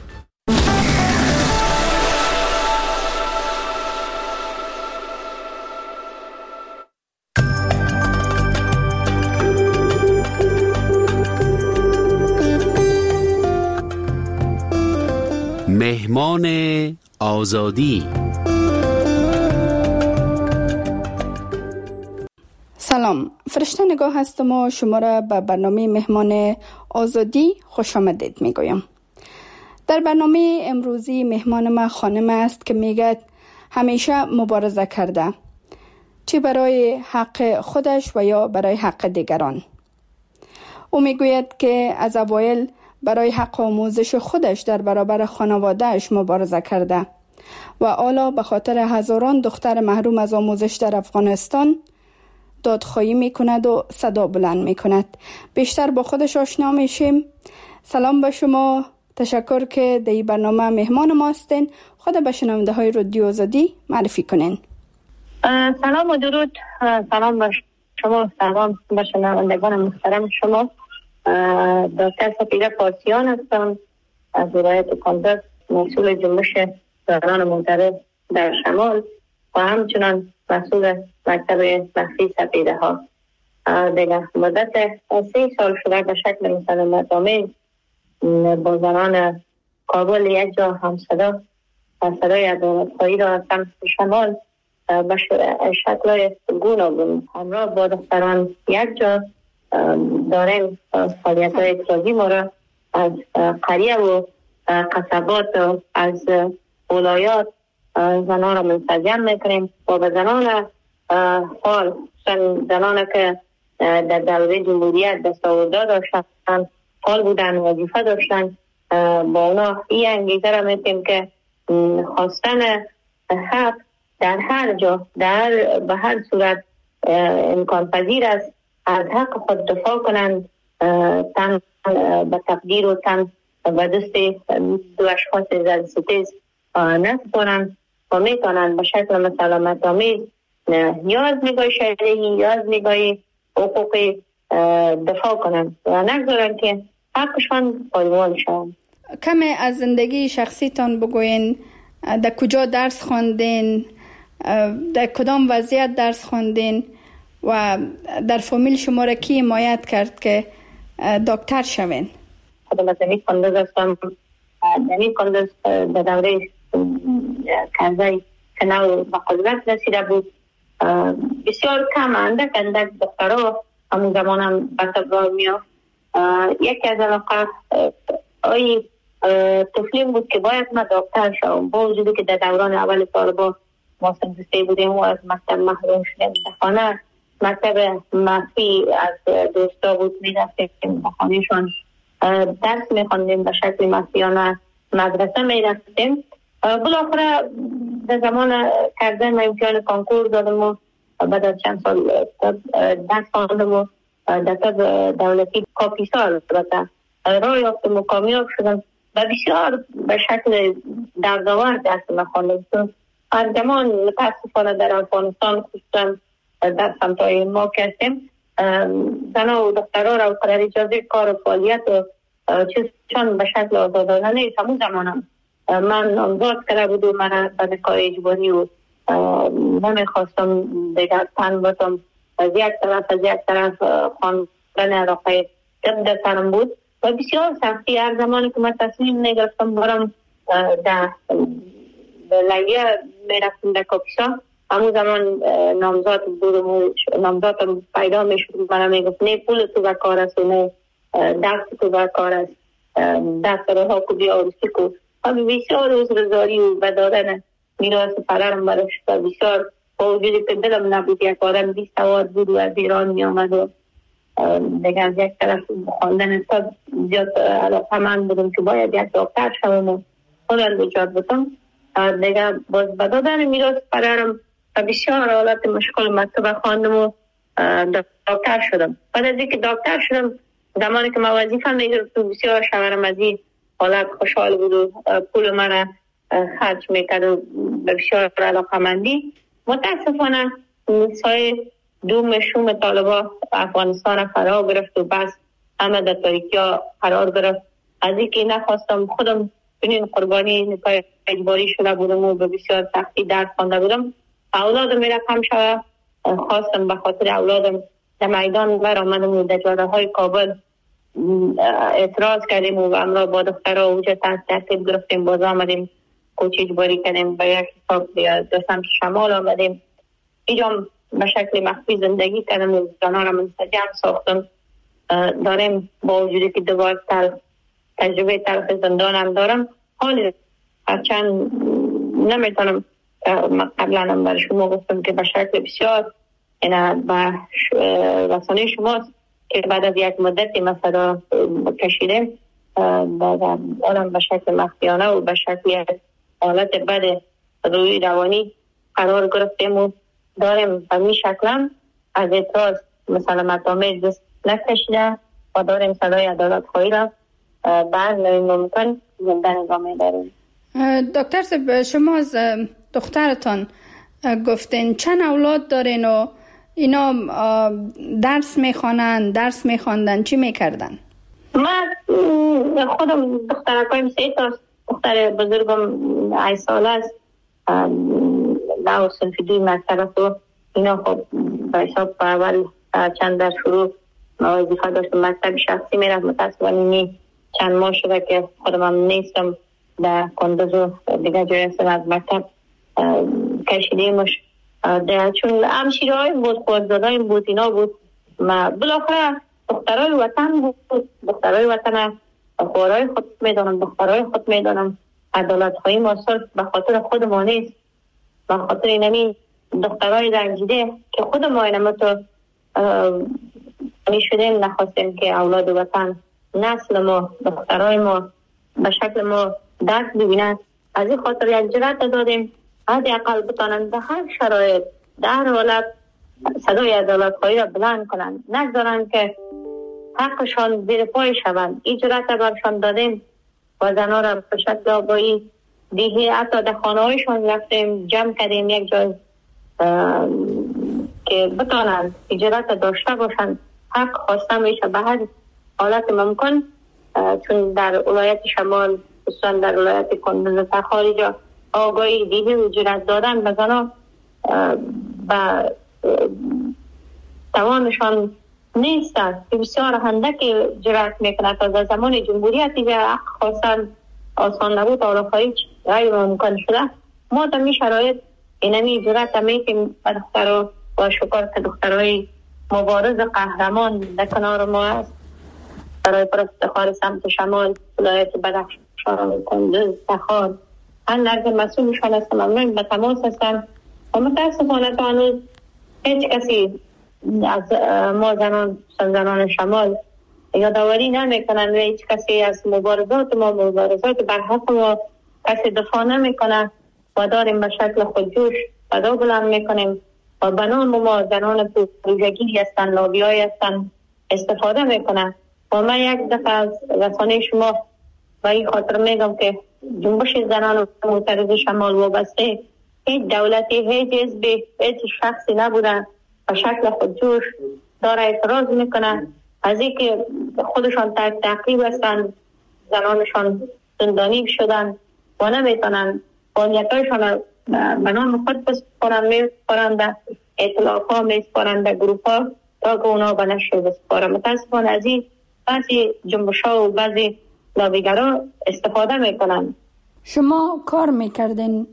مهمان آزادی. سلام، فرشته نگاه هستم و شما را به برنامه مهمان آزادی خوش آمدید میگویم. در برنامه امروزی مهمان ما خانم است که میگه همیشه مبارزه کرده، چه برای حق خودش و یا برای حق دیگران. او میگوید که از اوایل برای حق آموزش خودش در برابر خانوادهش مبارزه کرده و حالا به خاطر هزاران دختر محروم از آموزش در افغانستان دادخواهی میکند و صدا بلند میکند. بیشتر با خودش آشنا میشیم. سلام به شما، تشکر که در این برنامه مهمان ما هستین. خود به شنونده های رادیو آزادی معرفی کنین. سلام و درود. سلام به شما، سلام به شنوندگان محترم شما. دکتر سپیده پارسیان هستم از ولایت کاندز، مسئول جنبش زنان معترض در شمال و همچنان مسئول مکتب مخفی سپیده ها. دیگر مدت سه سال شده به شکل مسالمت‌آمیز با زنان کابل یک جا همصدا و صدای عدالت‌خواهی را از سمت شمال به شکل گوناگون همراه با دختران یک جا داریم فعالیت‌های اقتصادی ما را از قریه و قصبات و از ولایات زنان را منسجم میکنیم و به زنان حال زنان که در دوره جمهوریت دستاورده داشتن، حال بودن، وظیفه داشتن، با اونا این انگیزه را میکنیم که خواستن حق در هر جا در به هر صورت امکان پذیر است از حق خود دفاع کنند، تن به تقدیر و تن به دست دو اشخاص زلستیز نسپارند و میتونند به شکل مسالمت‌آمیز یا از نگاه شرعی یا از نگاه حقوقی دفاع کنند و نگذارند که حقشان پایمال شوند. کمی از زندگی شخصیتان بگوین. در کجا درس خواندین؟ در کدام وضعیت درس خواندین؟ و در فامیل شما را کی حمایت کرد که دکتر شوین؟ خودم از نمی کندز هستم. نمی کندز در دوره کنزای کنال و قدرت رسیده بود. بسیار کم اندک اندک دکترها همون زمان هم بطبرار میافت. یکی از علاقه آی تفلیم بود که باید ما دکتر شوم، با وجودی که در دوران اول طالبان ما سنجسته بودیم و از مکتب محروم شدیم. در خانه مکتب مخفی از دوستا بود، میرفتیم به خانهشان درس میخوندیم، به شکل مخفیانه مدرسه میرفتیم. بالاخره در زمان کردن امتحان کانکور دادم و بعد از چند سال درس خواندم و در دولتی کاپیسا البته راه یافتم و کامیاب شدم و بسیار به شکل دردآور درس میخواندم. هر زمان متاسفانه در افغانستان خصوصا در سمتای ما که هستیم زنها و دخترها را قرار اجازه کار و فعالیت و چیزشان به شکل آزادانه نیست. همون زمانم من نامزاد کرده بود و من به کار اجباری و نمیخواستم دیگر تن باتم از یک طرف از یک طرف خواندن علاقه طب در سرم بود و بسیار سختی. هر زمانی که من تصمیم نگرفتم برم در لایه میرفتم در کاپیسا، همون زمان نامزاد بودم و نامزادم پیدا میشد. من میگفت نه پول تو به کار است و نه دست تو به کار است، دست رها کو بیا عروسی کو. همین بسیار عذرزاری و بدادن میراث پدرم براش و بسیار با وجودی که دلم نبود یک آدم بی سواد بود و از ایران می آمد و دیگه از یک طرف خواندن تا زیاد علاقه من بودم که باید یک دکتر شوم و خودم ایجاد بودم. دیگه باز بدادن میراث پدرم و بسیار حالت مشکل مکتب خواندم و دکتر شدم. بعد از اینکه دکتر شدم زمانی که ما وظیفه میگرفتم بسیار شوهرم از این حالت خوشحال بود و پول من خرج میکرد و بسیار علاقه‌مندی. متاسفانه سایه دوم شوم طالبا افغانستان فرا گرفت و بس همه در تاریکی ها قرار گرفت. از اینکه نخواستم خودم بنین قربانی نکای اجباری شده بودم و به بسیار سختی درس خوانده بودم. اولادم میره کم شده، خواستم به خاطر اولادم در میدان برآمدم و در جاده های کابل اعتراض کردیم و امرا با دخترها اوجه ترتیب گرفتیم. باز آمدیم کوچ اجباری کردیم به یک حساب در سمت شمال آمدیم. اینجا به شکل مخفی زندگی کردم و زنان را منسجم ساختم. داریم با وجودی که دوباره تر تجربه تلخ زندان هم دارم، حالی هرچند نمیتونم قبلا هم برای شما گفتم که به شکل بسیار اینا به رسانه شماست که بعد از یک مدتی مثلا کشیدیم بعد آدم به شکل مخفیانه و به شکل حالت بد روی روانی قرار گرفتیم و داریم به می شکلم از اعتراض مثلا مطامه دست نکشیده و داریم صدای عدالت خواهی را بعد ممکن زنده نظامه داریم. دکتر صاحب شما از دخترتان گفتین چند اولاد دارین و اینا درس میخوانند درس میخواندن چی میکردن؟ من خودم دخترکایم سه تاست. دختر بزرگم هشت ساله است دو صنف دوی مکتب است و اینا خب به حساب اول چند در شروع وظیفه داشتم مکتب شخصی میرفت متاسفانه چند ماه شده که خودم هم نیستم در کندوز و دیگه جای هستم از مکتب کشیدیمش چون همشیره های بود خوردادای بود اینا بود ما بالاخره دخترای وطن بود دخترای وطن خوارای خود میدانم دخترای خود میدانم عدالت خواهی ما صرف به خاطر خود ما نیست به خاطر اینمی دخترای رنجیده که خود ما اینما تو شدیم نخواستیم که اولاد وطن نسل ما دخترای ما به شکل ما درک ببینند از این خاطر یک جرأت دادیم حداقل بتانند به هر شرایط در حالت صدای عدالت خواهی را بلند کنند نگذارند که حقشان زیر پای شوند این جرأت برشان دادیم و زنها را به شکل آبایی دیگه حتی در خانه هایشان رفتیم جمع کردیم یک جای که بتانند جرأت داشته باشند حق خواسته میشه به هر حالت ممکن چون در ولایت شمال خصوصا در ولایت کندوز تا خارج آگاهی دیگه و جرأت دادن به زنها و توانشان نیست است که بسیار هندک جرأت میکنه تا در زمان جمهوریت دیگه حق خواستن آسان نبود آرافایی غیر ممکن شده ما در می شرایط اینمی جرأت میکنیم به دخترها با شکر که دخترهای مبارز قهرمان در کنار ما است برای پرافتخار سمت شمال ولایت بدخشان کندوز تخار هر لرز مسئولشان هستم امروز به تماس هستم و متاسفانه تا هنوز هیچ کسی از ما زنان زنان شمال یادآوری نمیکنن و هیچ کسی از مبارزات ما مبارزات بر حق ما کسی دفاع نمیکنه و داریم به شکل خودجوش صدا بلند میکنیم و بنان ما زنان پروژگی هستن لابیای هستن استفاده میکنن و من یک دفعه از رسانه شما و این خاطر میگم که جنبش زنان معترض شمال وابسته هیچ دولتی هیچ حزبی هیچ شخصی نبودن به شکل خودجوش داره اعتراض میکنه از این که خودشان تحت تعقیب هستن زنانشان زندانی شدن و نمیتونن فعالیتایشان به نام خود بسپارن میسپارن در اطلاف ها میسپارن در گروپ ها تا که اونا به نشر بسپارن متاسفانه از این بعضی جنبش ها و بعضی لابیگرا استفاده میکنن. شما کار میکردین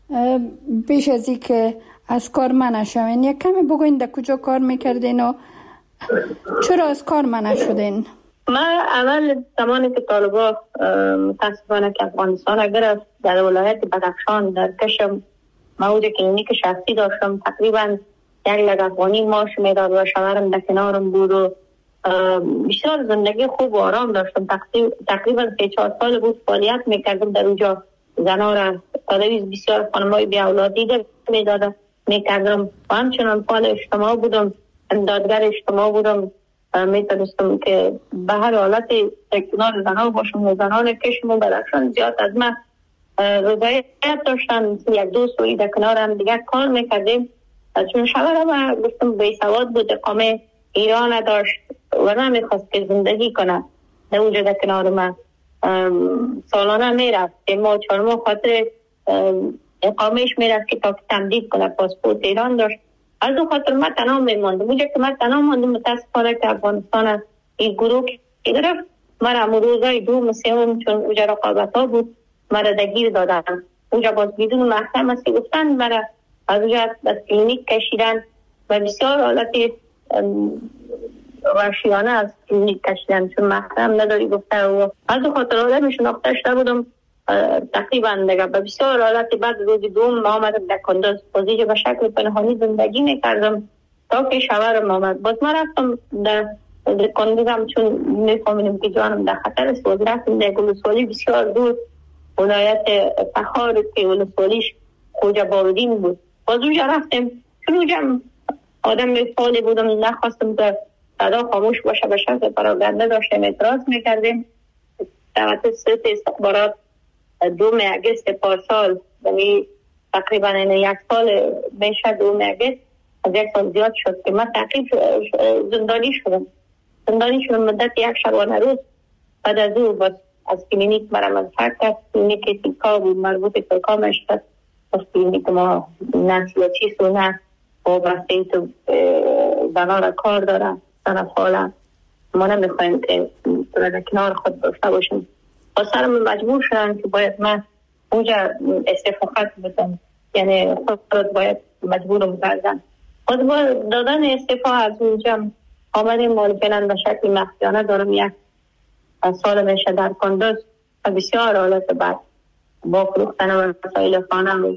بیش از این که از کار منع شوین یک کمی بگوین در کجا کار میکردین و چرا از کار منع شدین؟ من اول زمانی که طالبا متاسفانه که افغانستان گرفت در ولایت بدخشان در کشم موج کلینیک شخصی داشتم تقریبا یک لگ افغانی ماش میداد و شوهرم در کنارم بود و بسیار زندگی خوب و آرام داشتم تقریبا سه چهار سال بود فعالیت میکردم در اونجا زنها را تلویز بسیار خانمای بی اولاد دیگر میدادم میکردم و همچنان فعال اجتماع بودم امدادگر اجتماع بودم میتونستم که به هر حالت کنار زنها باشم و زنان کشم و بدخشان زیاد از من رضایت داشتن یک دو سوی در کنار هم دیگر کار میکردیم چون شوهرم گفتم بی سواد بود اقامه ایران داشت و نمیخواست که زندگی کنه در اونجا در کنار من سالانه میرفت ما چهار ماه خاطر اقامهش میرفت که تا که تمدید کنه پاسپورت ایران داشت از دو خاطر من تنها میماندم اونجا که من تنها ماندم متاسفانه که افغانستان این گروه که گرفت مرا روزای دوم سوم چون اونجا رقابت ها بود مرا دگیر دادن اونجا باز بدون محکم است گفتن مرا از اونجا از کلینیک کشیدن و بسیار حالتی وحشیانه از کلینیک کشیدن چون محکم نداری گفته و از دو خاطر آدم شناخته شده بودم تقریبا دیگه به بسیار حالت بعد روز دوم ما آمدم در کندوز بازی به شکل پنهانی زندگی میکردم تا که شوهرم آمد. باز ما رفتم در کندوزم چون میفهمیدم که جانم در خطر است. باز رفتم در ولسوالی بسیار دور ولایت فخار که ولسوالیش خوجه بارودین بود. باز اونجا رفتم چون اونجا آدم فعالی بودم نخواستم که صدا خاموش باشه به شکل پراکنده داشتیم اعتراض میکردیم. توسط سلط استخبارات دوم اگست پارسال یعنی تقریبا یک سال میشه دوم اگست از یک سال زیاد شد که من تعقیب زندانی شدم زندانی شدم مدت یک شبانه روز. بعد از او باز از کلینیک مرا منفرد کرد. کلینیک تیکا بود مربوط تیکا مشتد از کلینیک ما نه سیاچیست و نه وابسته ای تو زنان را کار دارم زن فعلا ما نمیخوایم که در کنار خود داشته باشیم. با سرم مجبور شدم که باید من اونجا استعفا خط بدم یعنی خود باید مجبورم کردن. باز با دادن استعفا از اونجا آمدیم مال فعلا به شکل مخفیانه دارم یک سال میشه در کندوز و بسیار حالت بعد با فروختن و مسائل خانه و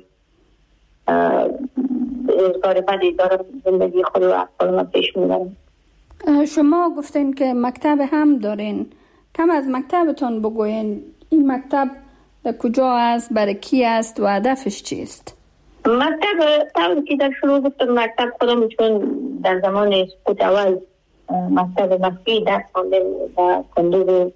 روزگار بدی دارم زندگی خود و احوال پیش میبرم. شما گفتین که مکتب هم دارین، کم از مکتبتون بگوین. این مکتب در کجا است، برای کی است و هدفش چیست؟ مکتب طور که در شروع گفتم مکتب خودم چون در زمان سقوط اول مکتب مخفی درس خواندم و کندوز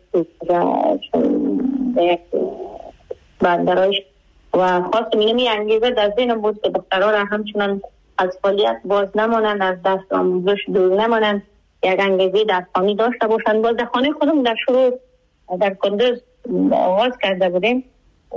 یک بندرایش و خواستم اینمی انگیزه در ذهنم بود که دخترها را همچنان از فعالیت باز نمانند، از دست آموزش دور نمانند، یک انگیزه در خانه داشته باشند. باز در خانه خودم در شروع در کندوز آغاز کرده بودیم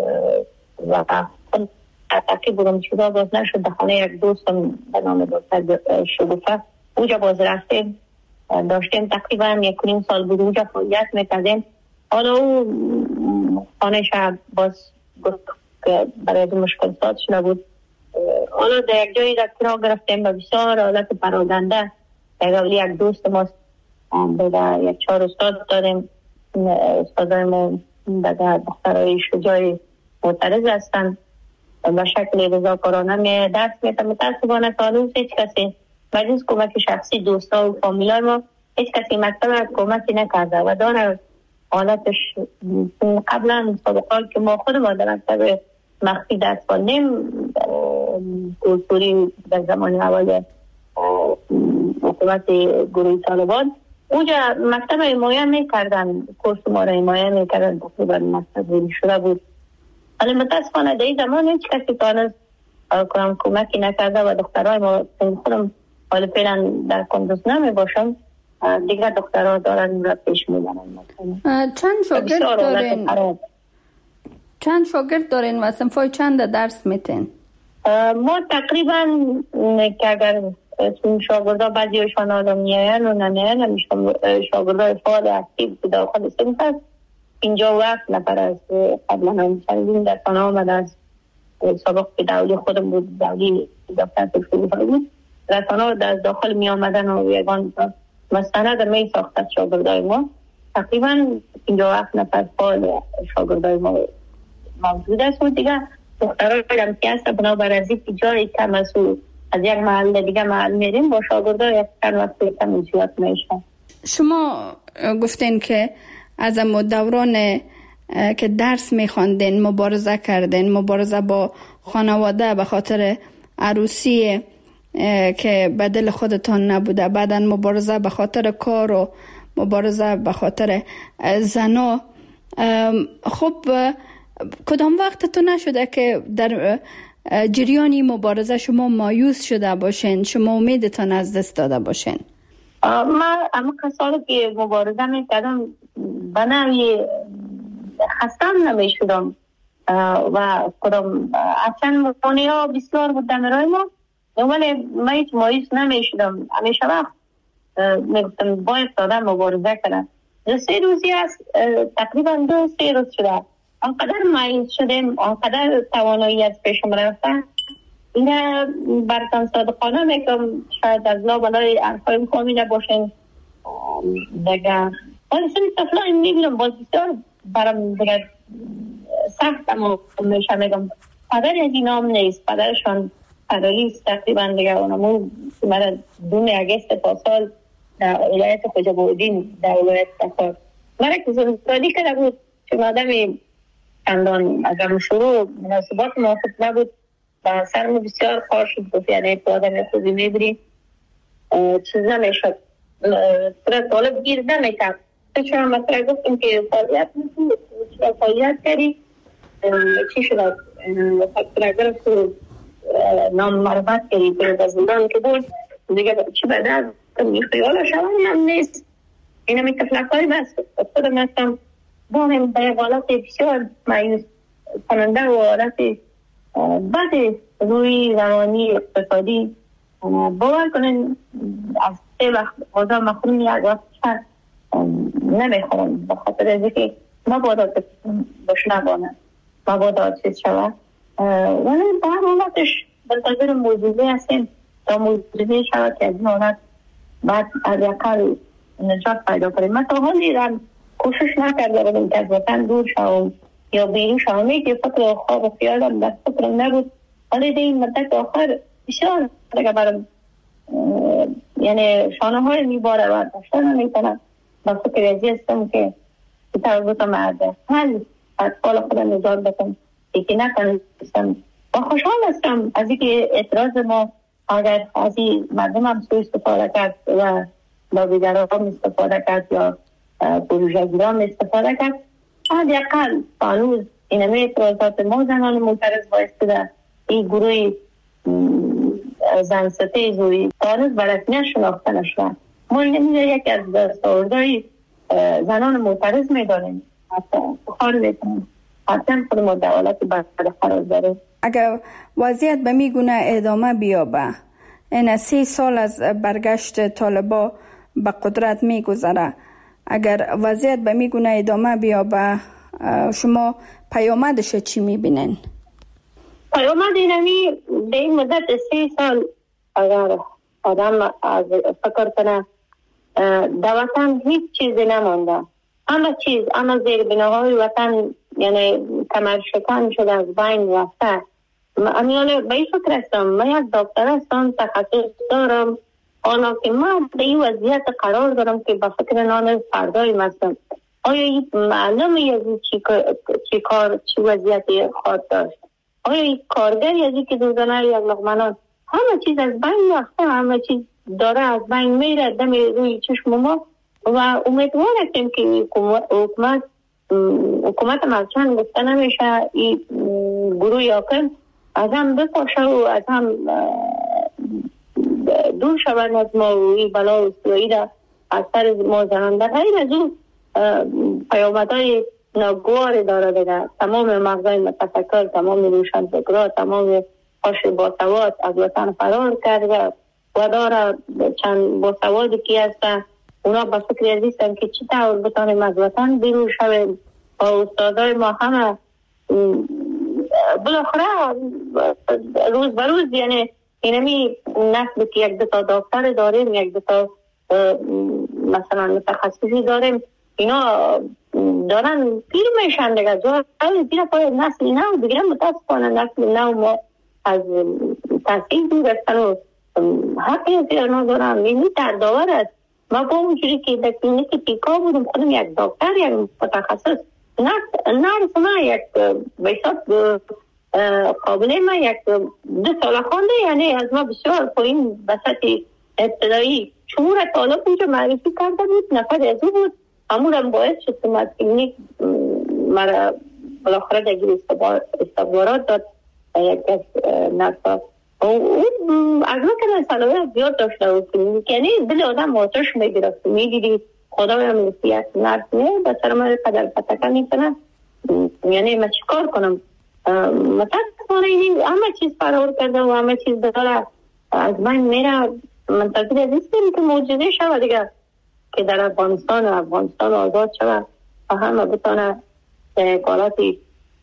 و تاکی بودم شده باز نشد. در خانه یک دوستم به نام دکتر شگوفه اونجا باز رفتیم داشتیم تقریبا یک نیم سال بود اونجا فعالیت میکردیم. حالا او خانه شب باز گفت که برای از مشکل ساد شده بود. حالا در یک جایی در کنار گرفتیم و بسیار حالت پراکنده در قبلی یک دوست ماست در یک چهار استاد داریم. استادای ما در دخترهای شجاعی معترض هستند و شکل رضاکارانه می درس میتن. متاسفانه تا هنوز هیچ کسی مجلس کمک شخصی دوستا و فامیلای ما هیچ کسی مکتب کمکی نکرده و داره حالتش قبلا سابقال که ما خود ما در مکتب مخفی درس خواندیم کورسوری در زمان اول حکومت گروه طالبان اونجا مکتب حمایه میکردن، کورس ما را حمایه میکردن تقریبا مکتب ریلی شده بود. ولی متاسفانه در این زمان هیچ کسی تانست کنم کمکی نکرده و دخترهای ما خودم حالا فعلا در کندوز نمی باشم دیگر دخترها دارن را پیش میبرن. چند شاگرد دارین؟ چند شاگرد دارین و صنفای چند درس میتین؟ ما تقریبا که اگر شاگردا بعضی هایشان حالا میاین و نمیاین همیشون شاگردای فعال اکتیو که داخل صنف هست اینجا و هفت نفر از قبلا هم چندین در خانه آمد از سابق که دولی خودم بود دولی دفتر تشکیل بود رسانه در داخل می آمدن و یگان مستند می ساخت از شاگردای ما. تقریبا اینجا و هفت نفر فعال شاگردای ما موجود است و دیگه دخترهای هم که هست بنابر از این جایی کم از از یک محل دیگه محل میریم با شاگردها یک چند وقت کم زیاد میشن. شما گفتین که از اما دوران که درس میخواندین مبارزه کردین، مبارزه با خانواده به خاطر عروسی که به دل خودتان نبوده، بعدن مبارزه به خاطر کار و مبارزه به خاطر زنا. خب کدام وقت تو نشده که در جریانی مبارزه شما مایوس شده باشین، شما امیدتان از دست داده باشین؟ من اما کسایی که مبارزه میکردم به نوعی خستم نمیشدم و خودم اصلا مانعی ها بسیار بود در راه ما ولی من هیچ مایوس نمیشدم. همیشه وقت میگفتم باید دادم مبارزه کنم. سه روزی است تقریبا دو سه روز شده آنقدر مایوس شدیم، آنقدر توانایی از پیشم رفتن. اینه براتان صادقانه میگم شاید از لا بلای ارفای مفاهمی نباشین دیگه. ولی سنی تفلا این میبینم باز بسیار برام دیگه سخت اما میشه میگم پدر از این نام نیست، پدرشان فدرالیست تقریبا دیگه اونمون مرا دوم اگست پاسال در ولایت خوجابودین در ولایت تکار مرا که زندگی کرده بود چون آدمی چندان از شروع مناسبات موافق نبود و سرم بسیار خوار شد گفت یعنی تو آدم خودی میبری چیز نمیشد صورت طالب گیر نمیکرد چون مثلا گفتم که فعالیت میکنی چرا فعالیت کردی چی شد فکر گرفت نام مربط کردی پر از زندان که بود دیگه چی بدر خیالش هم نیست این همی تفلقایی بس خودم هستم با هم به حالت بسیار مایوس کننده و حالت بعد روی روانی اقتصادی باور کنین از سه وقت غذا مخروم یک وقت شد نمیخورم بخاطر از اینکه مبادا باش نبانم مبادا چیز شود ولی به هر حالتش منتظر موجوده هستیم تا موجوده شود که از این حالت بعد از یکل نجات پیدا کنیم من تا حال دیدم کوشش نکرده بودم که از وطن دور شوم یا بیرون شوم که فکر خواب و خیالم در فکرم نبود ولی در این مدت آخر بسیار دیگه برم یعنی شانه های میباره و داشته نمیتونم با فکر ازی هستم که بیتر بودم از هل از حال خودم نجات بکنم یکی نکنستم و خوشحال هستم از اینکه اعتراض ما اگر از این مردم هم سوی استفاده کرد و لابیگرها هم استفاده کرد یا پروژه‌گیران استفاده کرد شاید یقل هنوز اینمه اعتراضات ما زنان معترض بایستده این گروه زن ستیز و هنوز برسمیت شناخته نشده ما اینمیده یکی از دستاوردهای زنان معترض میدانیم حتی بخار میکنیم حتی خود ما دولت برد قرار داره اگر وضعیت به میگونه ادامه بیابه این سی سال از برگشت طالبا به قدرت میگذره اگر وضعیت به میگونه ادامه بیابه شما پیامدش چی میبینین؟ پیامد اینمی به این مدت سی سال اگر آدم از فکر کنه در وطن هیچ چیزی نمانده همه چیز همه زیر بناهای وطن یعنی کمر شکن شده از بین رفته امیانه به این فکر هستم من یک دکتر هستم تخصص دارم حالا که من به این وضعیت قرار دارم که به فکر نان فردایم هستم آیا این معلومه یعنی چی, چی کار چی وضعیتی خواهد داشت آیا این کارگر یعنی که دوزنه یک لغمنان همه چیز از بین رفته همه چیز داره از بین میره دم روی چشم ما و امیدوار هستیم که حکومت حکومت مرچند گفته نمیشه این گروه حاکم از هم بپاشه و از هم دور شود از ما و این بلا و سیایی را از سر ما زنان در غیر از اون پیامدهای ناگوار داره دیگه تمام مغزای متفکر تمام روشنفکرها تمام هاش باسواد از وطن فرار کرده و داره چند باسوادی که هستن اونا با فکر ازیستن که چی طور بتانیم از وطن بیرون شویم و استادای ما همه بالاخره روز بروز یعنی اینمی نسل که یک دوتا دکتر داریم یک دوتا مثلا متخصصی داریم اینا دارن پیر میشن دیگه زور اول دیگه پای نسل نو دیگه متاسفانه نسل نو ما از تحصیل دور هستن و حقی از اینا دارن اینی در داور است ما با اونجوری که در کلینیک پیکا بودم خودم یک دکتر یک متخصص نرس ما یک بیشت قابله ما یک دو سال خونده یعنی از ما بسیار پایین بسط ابتدایی شمور طالب اونجا معرفی کرده بود نفر از او بود همونم باعث شد که ما کلینیک مرا بالاخره دگیر استخبارات داد یک از نرسا اون از ما که صلاحیت زیاد داشته بود کلینیک یعنی دل آدم آتش میگرفت میدیدی خدا هم یک نرس میه بسر ما قدر پتکن میکنه یعنی ما چیکار کنم متاسفانه این همه چیز فرار کرده و همه چیز داره از من میره منتظر از این که موجوده شود دیگه که در افغانستان و افغانستان آزاد شود و همه بتانه حالتی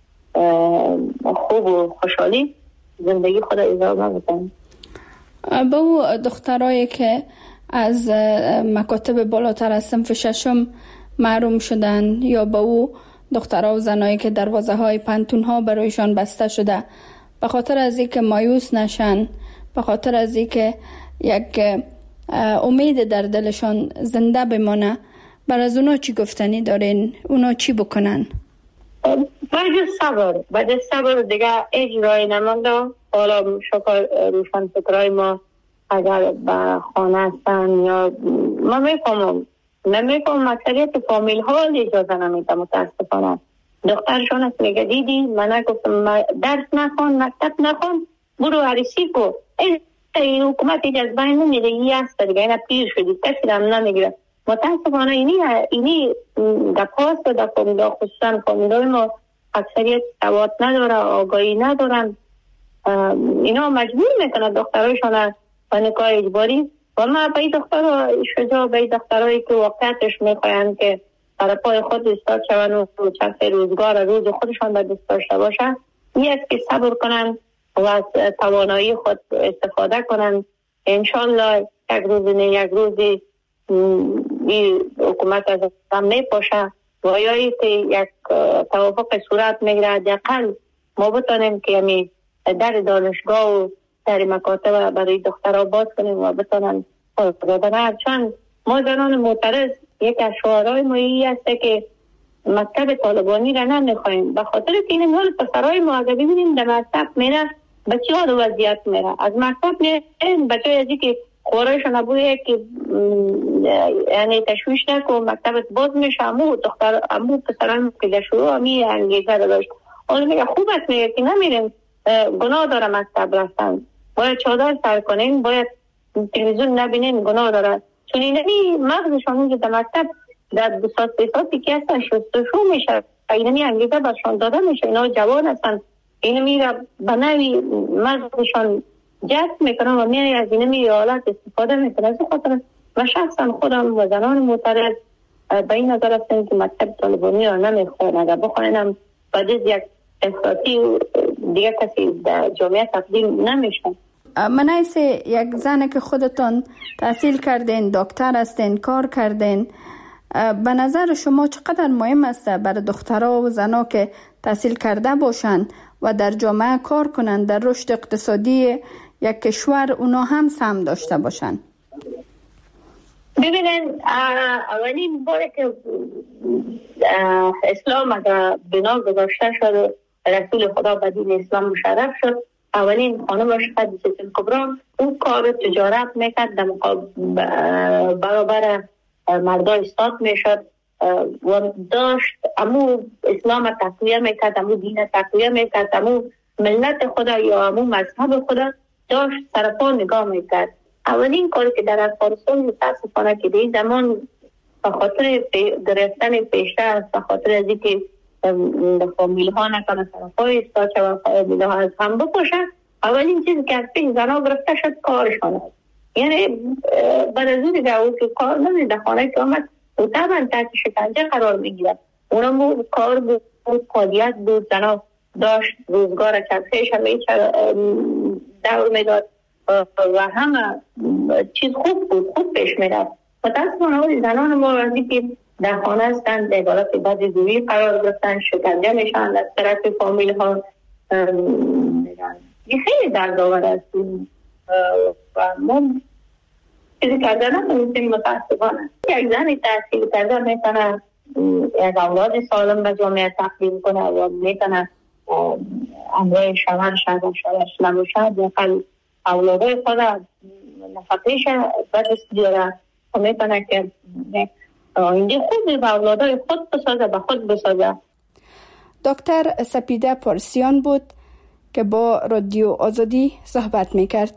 خوب و خوشحالی زندگی خود ادامه بکنه. با او دخترایی که از مکاتب بالاتر از صنف ششم محروم شدن یا با او دخترها و زنایی که دروازه های پانتون ها برایشان بسته شده، به خاطر از اینکه مایوس نشن، به خاطر از اینکه یک امید در دلشان زنده بمانه، بر از اونا چی گفتنی دارین؟ اونا چی بکنن؟ بعد صبر بعد صبر دیگه اجرای نمانده. حالا شکر روشن فکرهای ما اگر به خانه هستن یا ما میفهمم نمیفهمم اکثریت فامیل ها اجازه نمیده. متاسفانه دخترشون است میگه دیدی من نگفتم درس نخون، مکتب نخون، برو عروسی کو. این حکومت از بین نمیده، یه است دیگه، اینا پیر شدی، کسی هم نمیگیره. متاسفانه اینی اینی در پاس و در فامیل ها، خصوصا فامیل های ما اکثریت سواد نداره، آگاهی ندارن. اینا مجبور میکنه دخترایشان به نکاح اجباری. و ما به این دختر شجاع، به این دخترهایی که واقعیتش میخواین که برای پای خود استاد شون و چند روزگار روز خودشان به دست داشته باشن، این است که صبر کنن و از توانایی خود استفاده کنن. انشالله یک روز نه یک روزی این حکومت از هم میپاشه و یا که یک توافق صورت میگیره، حداقل ما بتانیم که همی در دانشگاه و در مکاتب برای دخترها باز کنیم و بتانن دادن. چون ما زنان معترض یک از شعارهای ما این است که مکتب طالبانی را نمیخوایم، به خاطر که این حال پسرهای ما اگر ببینیم در مکتب میره بچه ها رو وضعیت میره، از مکتب میره بچه های ازی که خورایشان نبوده که یعنی تشویش نکن مکتبت باز میشه. امو دختر امو پسران که در شروع همی انگیزه رو داشت. اون میگه خوب است میگه که نمیریم، گناه داره مکتب رفتن، باید چادر سر کنیم، باید تلویزیون نبینیم، گناه داره. چون اینمی مغزشان اونجا در مکتب در دو ساعت سه ساعتی که هستن شستشو میشه، اینمی انگیزه برشان داده میشه. اینا جوان هستن، اینمی را به نوی مغزشان جذب میکنن و میانی از اینمی حالت استفاده میکنن. از خاطر و شخصا خودم و زنان معترض به این نظر هستن که مکتب طالبانی را نمیخواین. اگر بخواینم بعد از یک احساسی دیگه کسی در جامعه تقدیم نمیشه. من ایسه یک زنه که خودتان تحصیل کردین، دکتر هستین، کار کردین، به نظر شما چقدر مهم است برای دخترها و زنها که تحصیل کرده باشن و در جامعه کار کنن، در رشد اقتصادی یک کشور اونا هم سهم داشته باشن؟ ببینن اولین باره که اسلام اگر بنا گذاشته شد، رسول خدا به دین اسلام مشرف شد، اولین خانمش خدیجه کبری اون کار تجارت میکرد، در برابر مردای استاد میشد و داشت امو اسلام تقویه میکرد، امو دین تقویه میکرد، امو ملت خدا یا امو مذهب خدا داشت سرپا نگاه میکرد. اولین کاری که در افغانستان متاسفانه که در زمان به خاطر گرفتن پیشرفت، به خاطر از اینکه فامیل ها نکنه سرپای استاد و فامیل ها از هم بپوشن، اولین چیزی که از پیش زنها گرفته شد کارشان است. یعنی بعد از اون دیگه او که کار نمید در خانه که آمد او طبعا تحت شکنجه قرار میگیرد. اونم کار بود، فعالیت بود، زنها داشت روزگار کسیش همه ایچ دور میداد و همه چیز خوب بود، خوب پیش میرفت. متاسفانه زنان ما وقتی که در خانه هستند در حالت بد دوری قرار گرفتن، شکنجه میشن از طرف فامیل ها. این خیلی دردآور است و ما چیزی کرده نمیتونیم. متاسفانه یک زنی تحصیل کرده میتونه یک اولاد سالم به جامعه تقدیم کنه و میتونه امروی شوهر شد و شوهرش نباشد یا خیلی اولادای خود نفقیش به دست بیاره و میتونه که آینده خود به اولادای خود بسازه، به خود بسازه. دکتر سپیده پارسیان بود که با رادیو آزادی صحبت میکرد.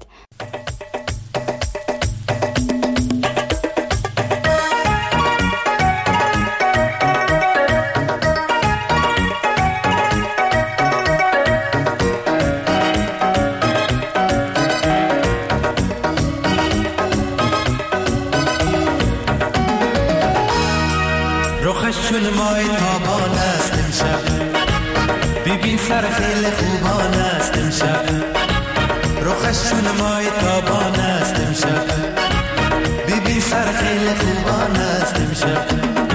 رخش چون مای تابان است امشب، ببین سر خیلی خوبان است امشب. رخش چون مای تابان است امشب، ببین سر خیلی خوبان است امشب.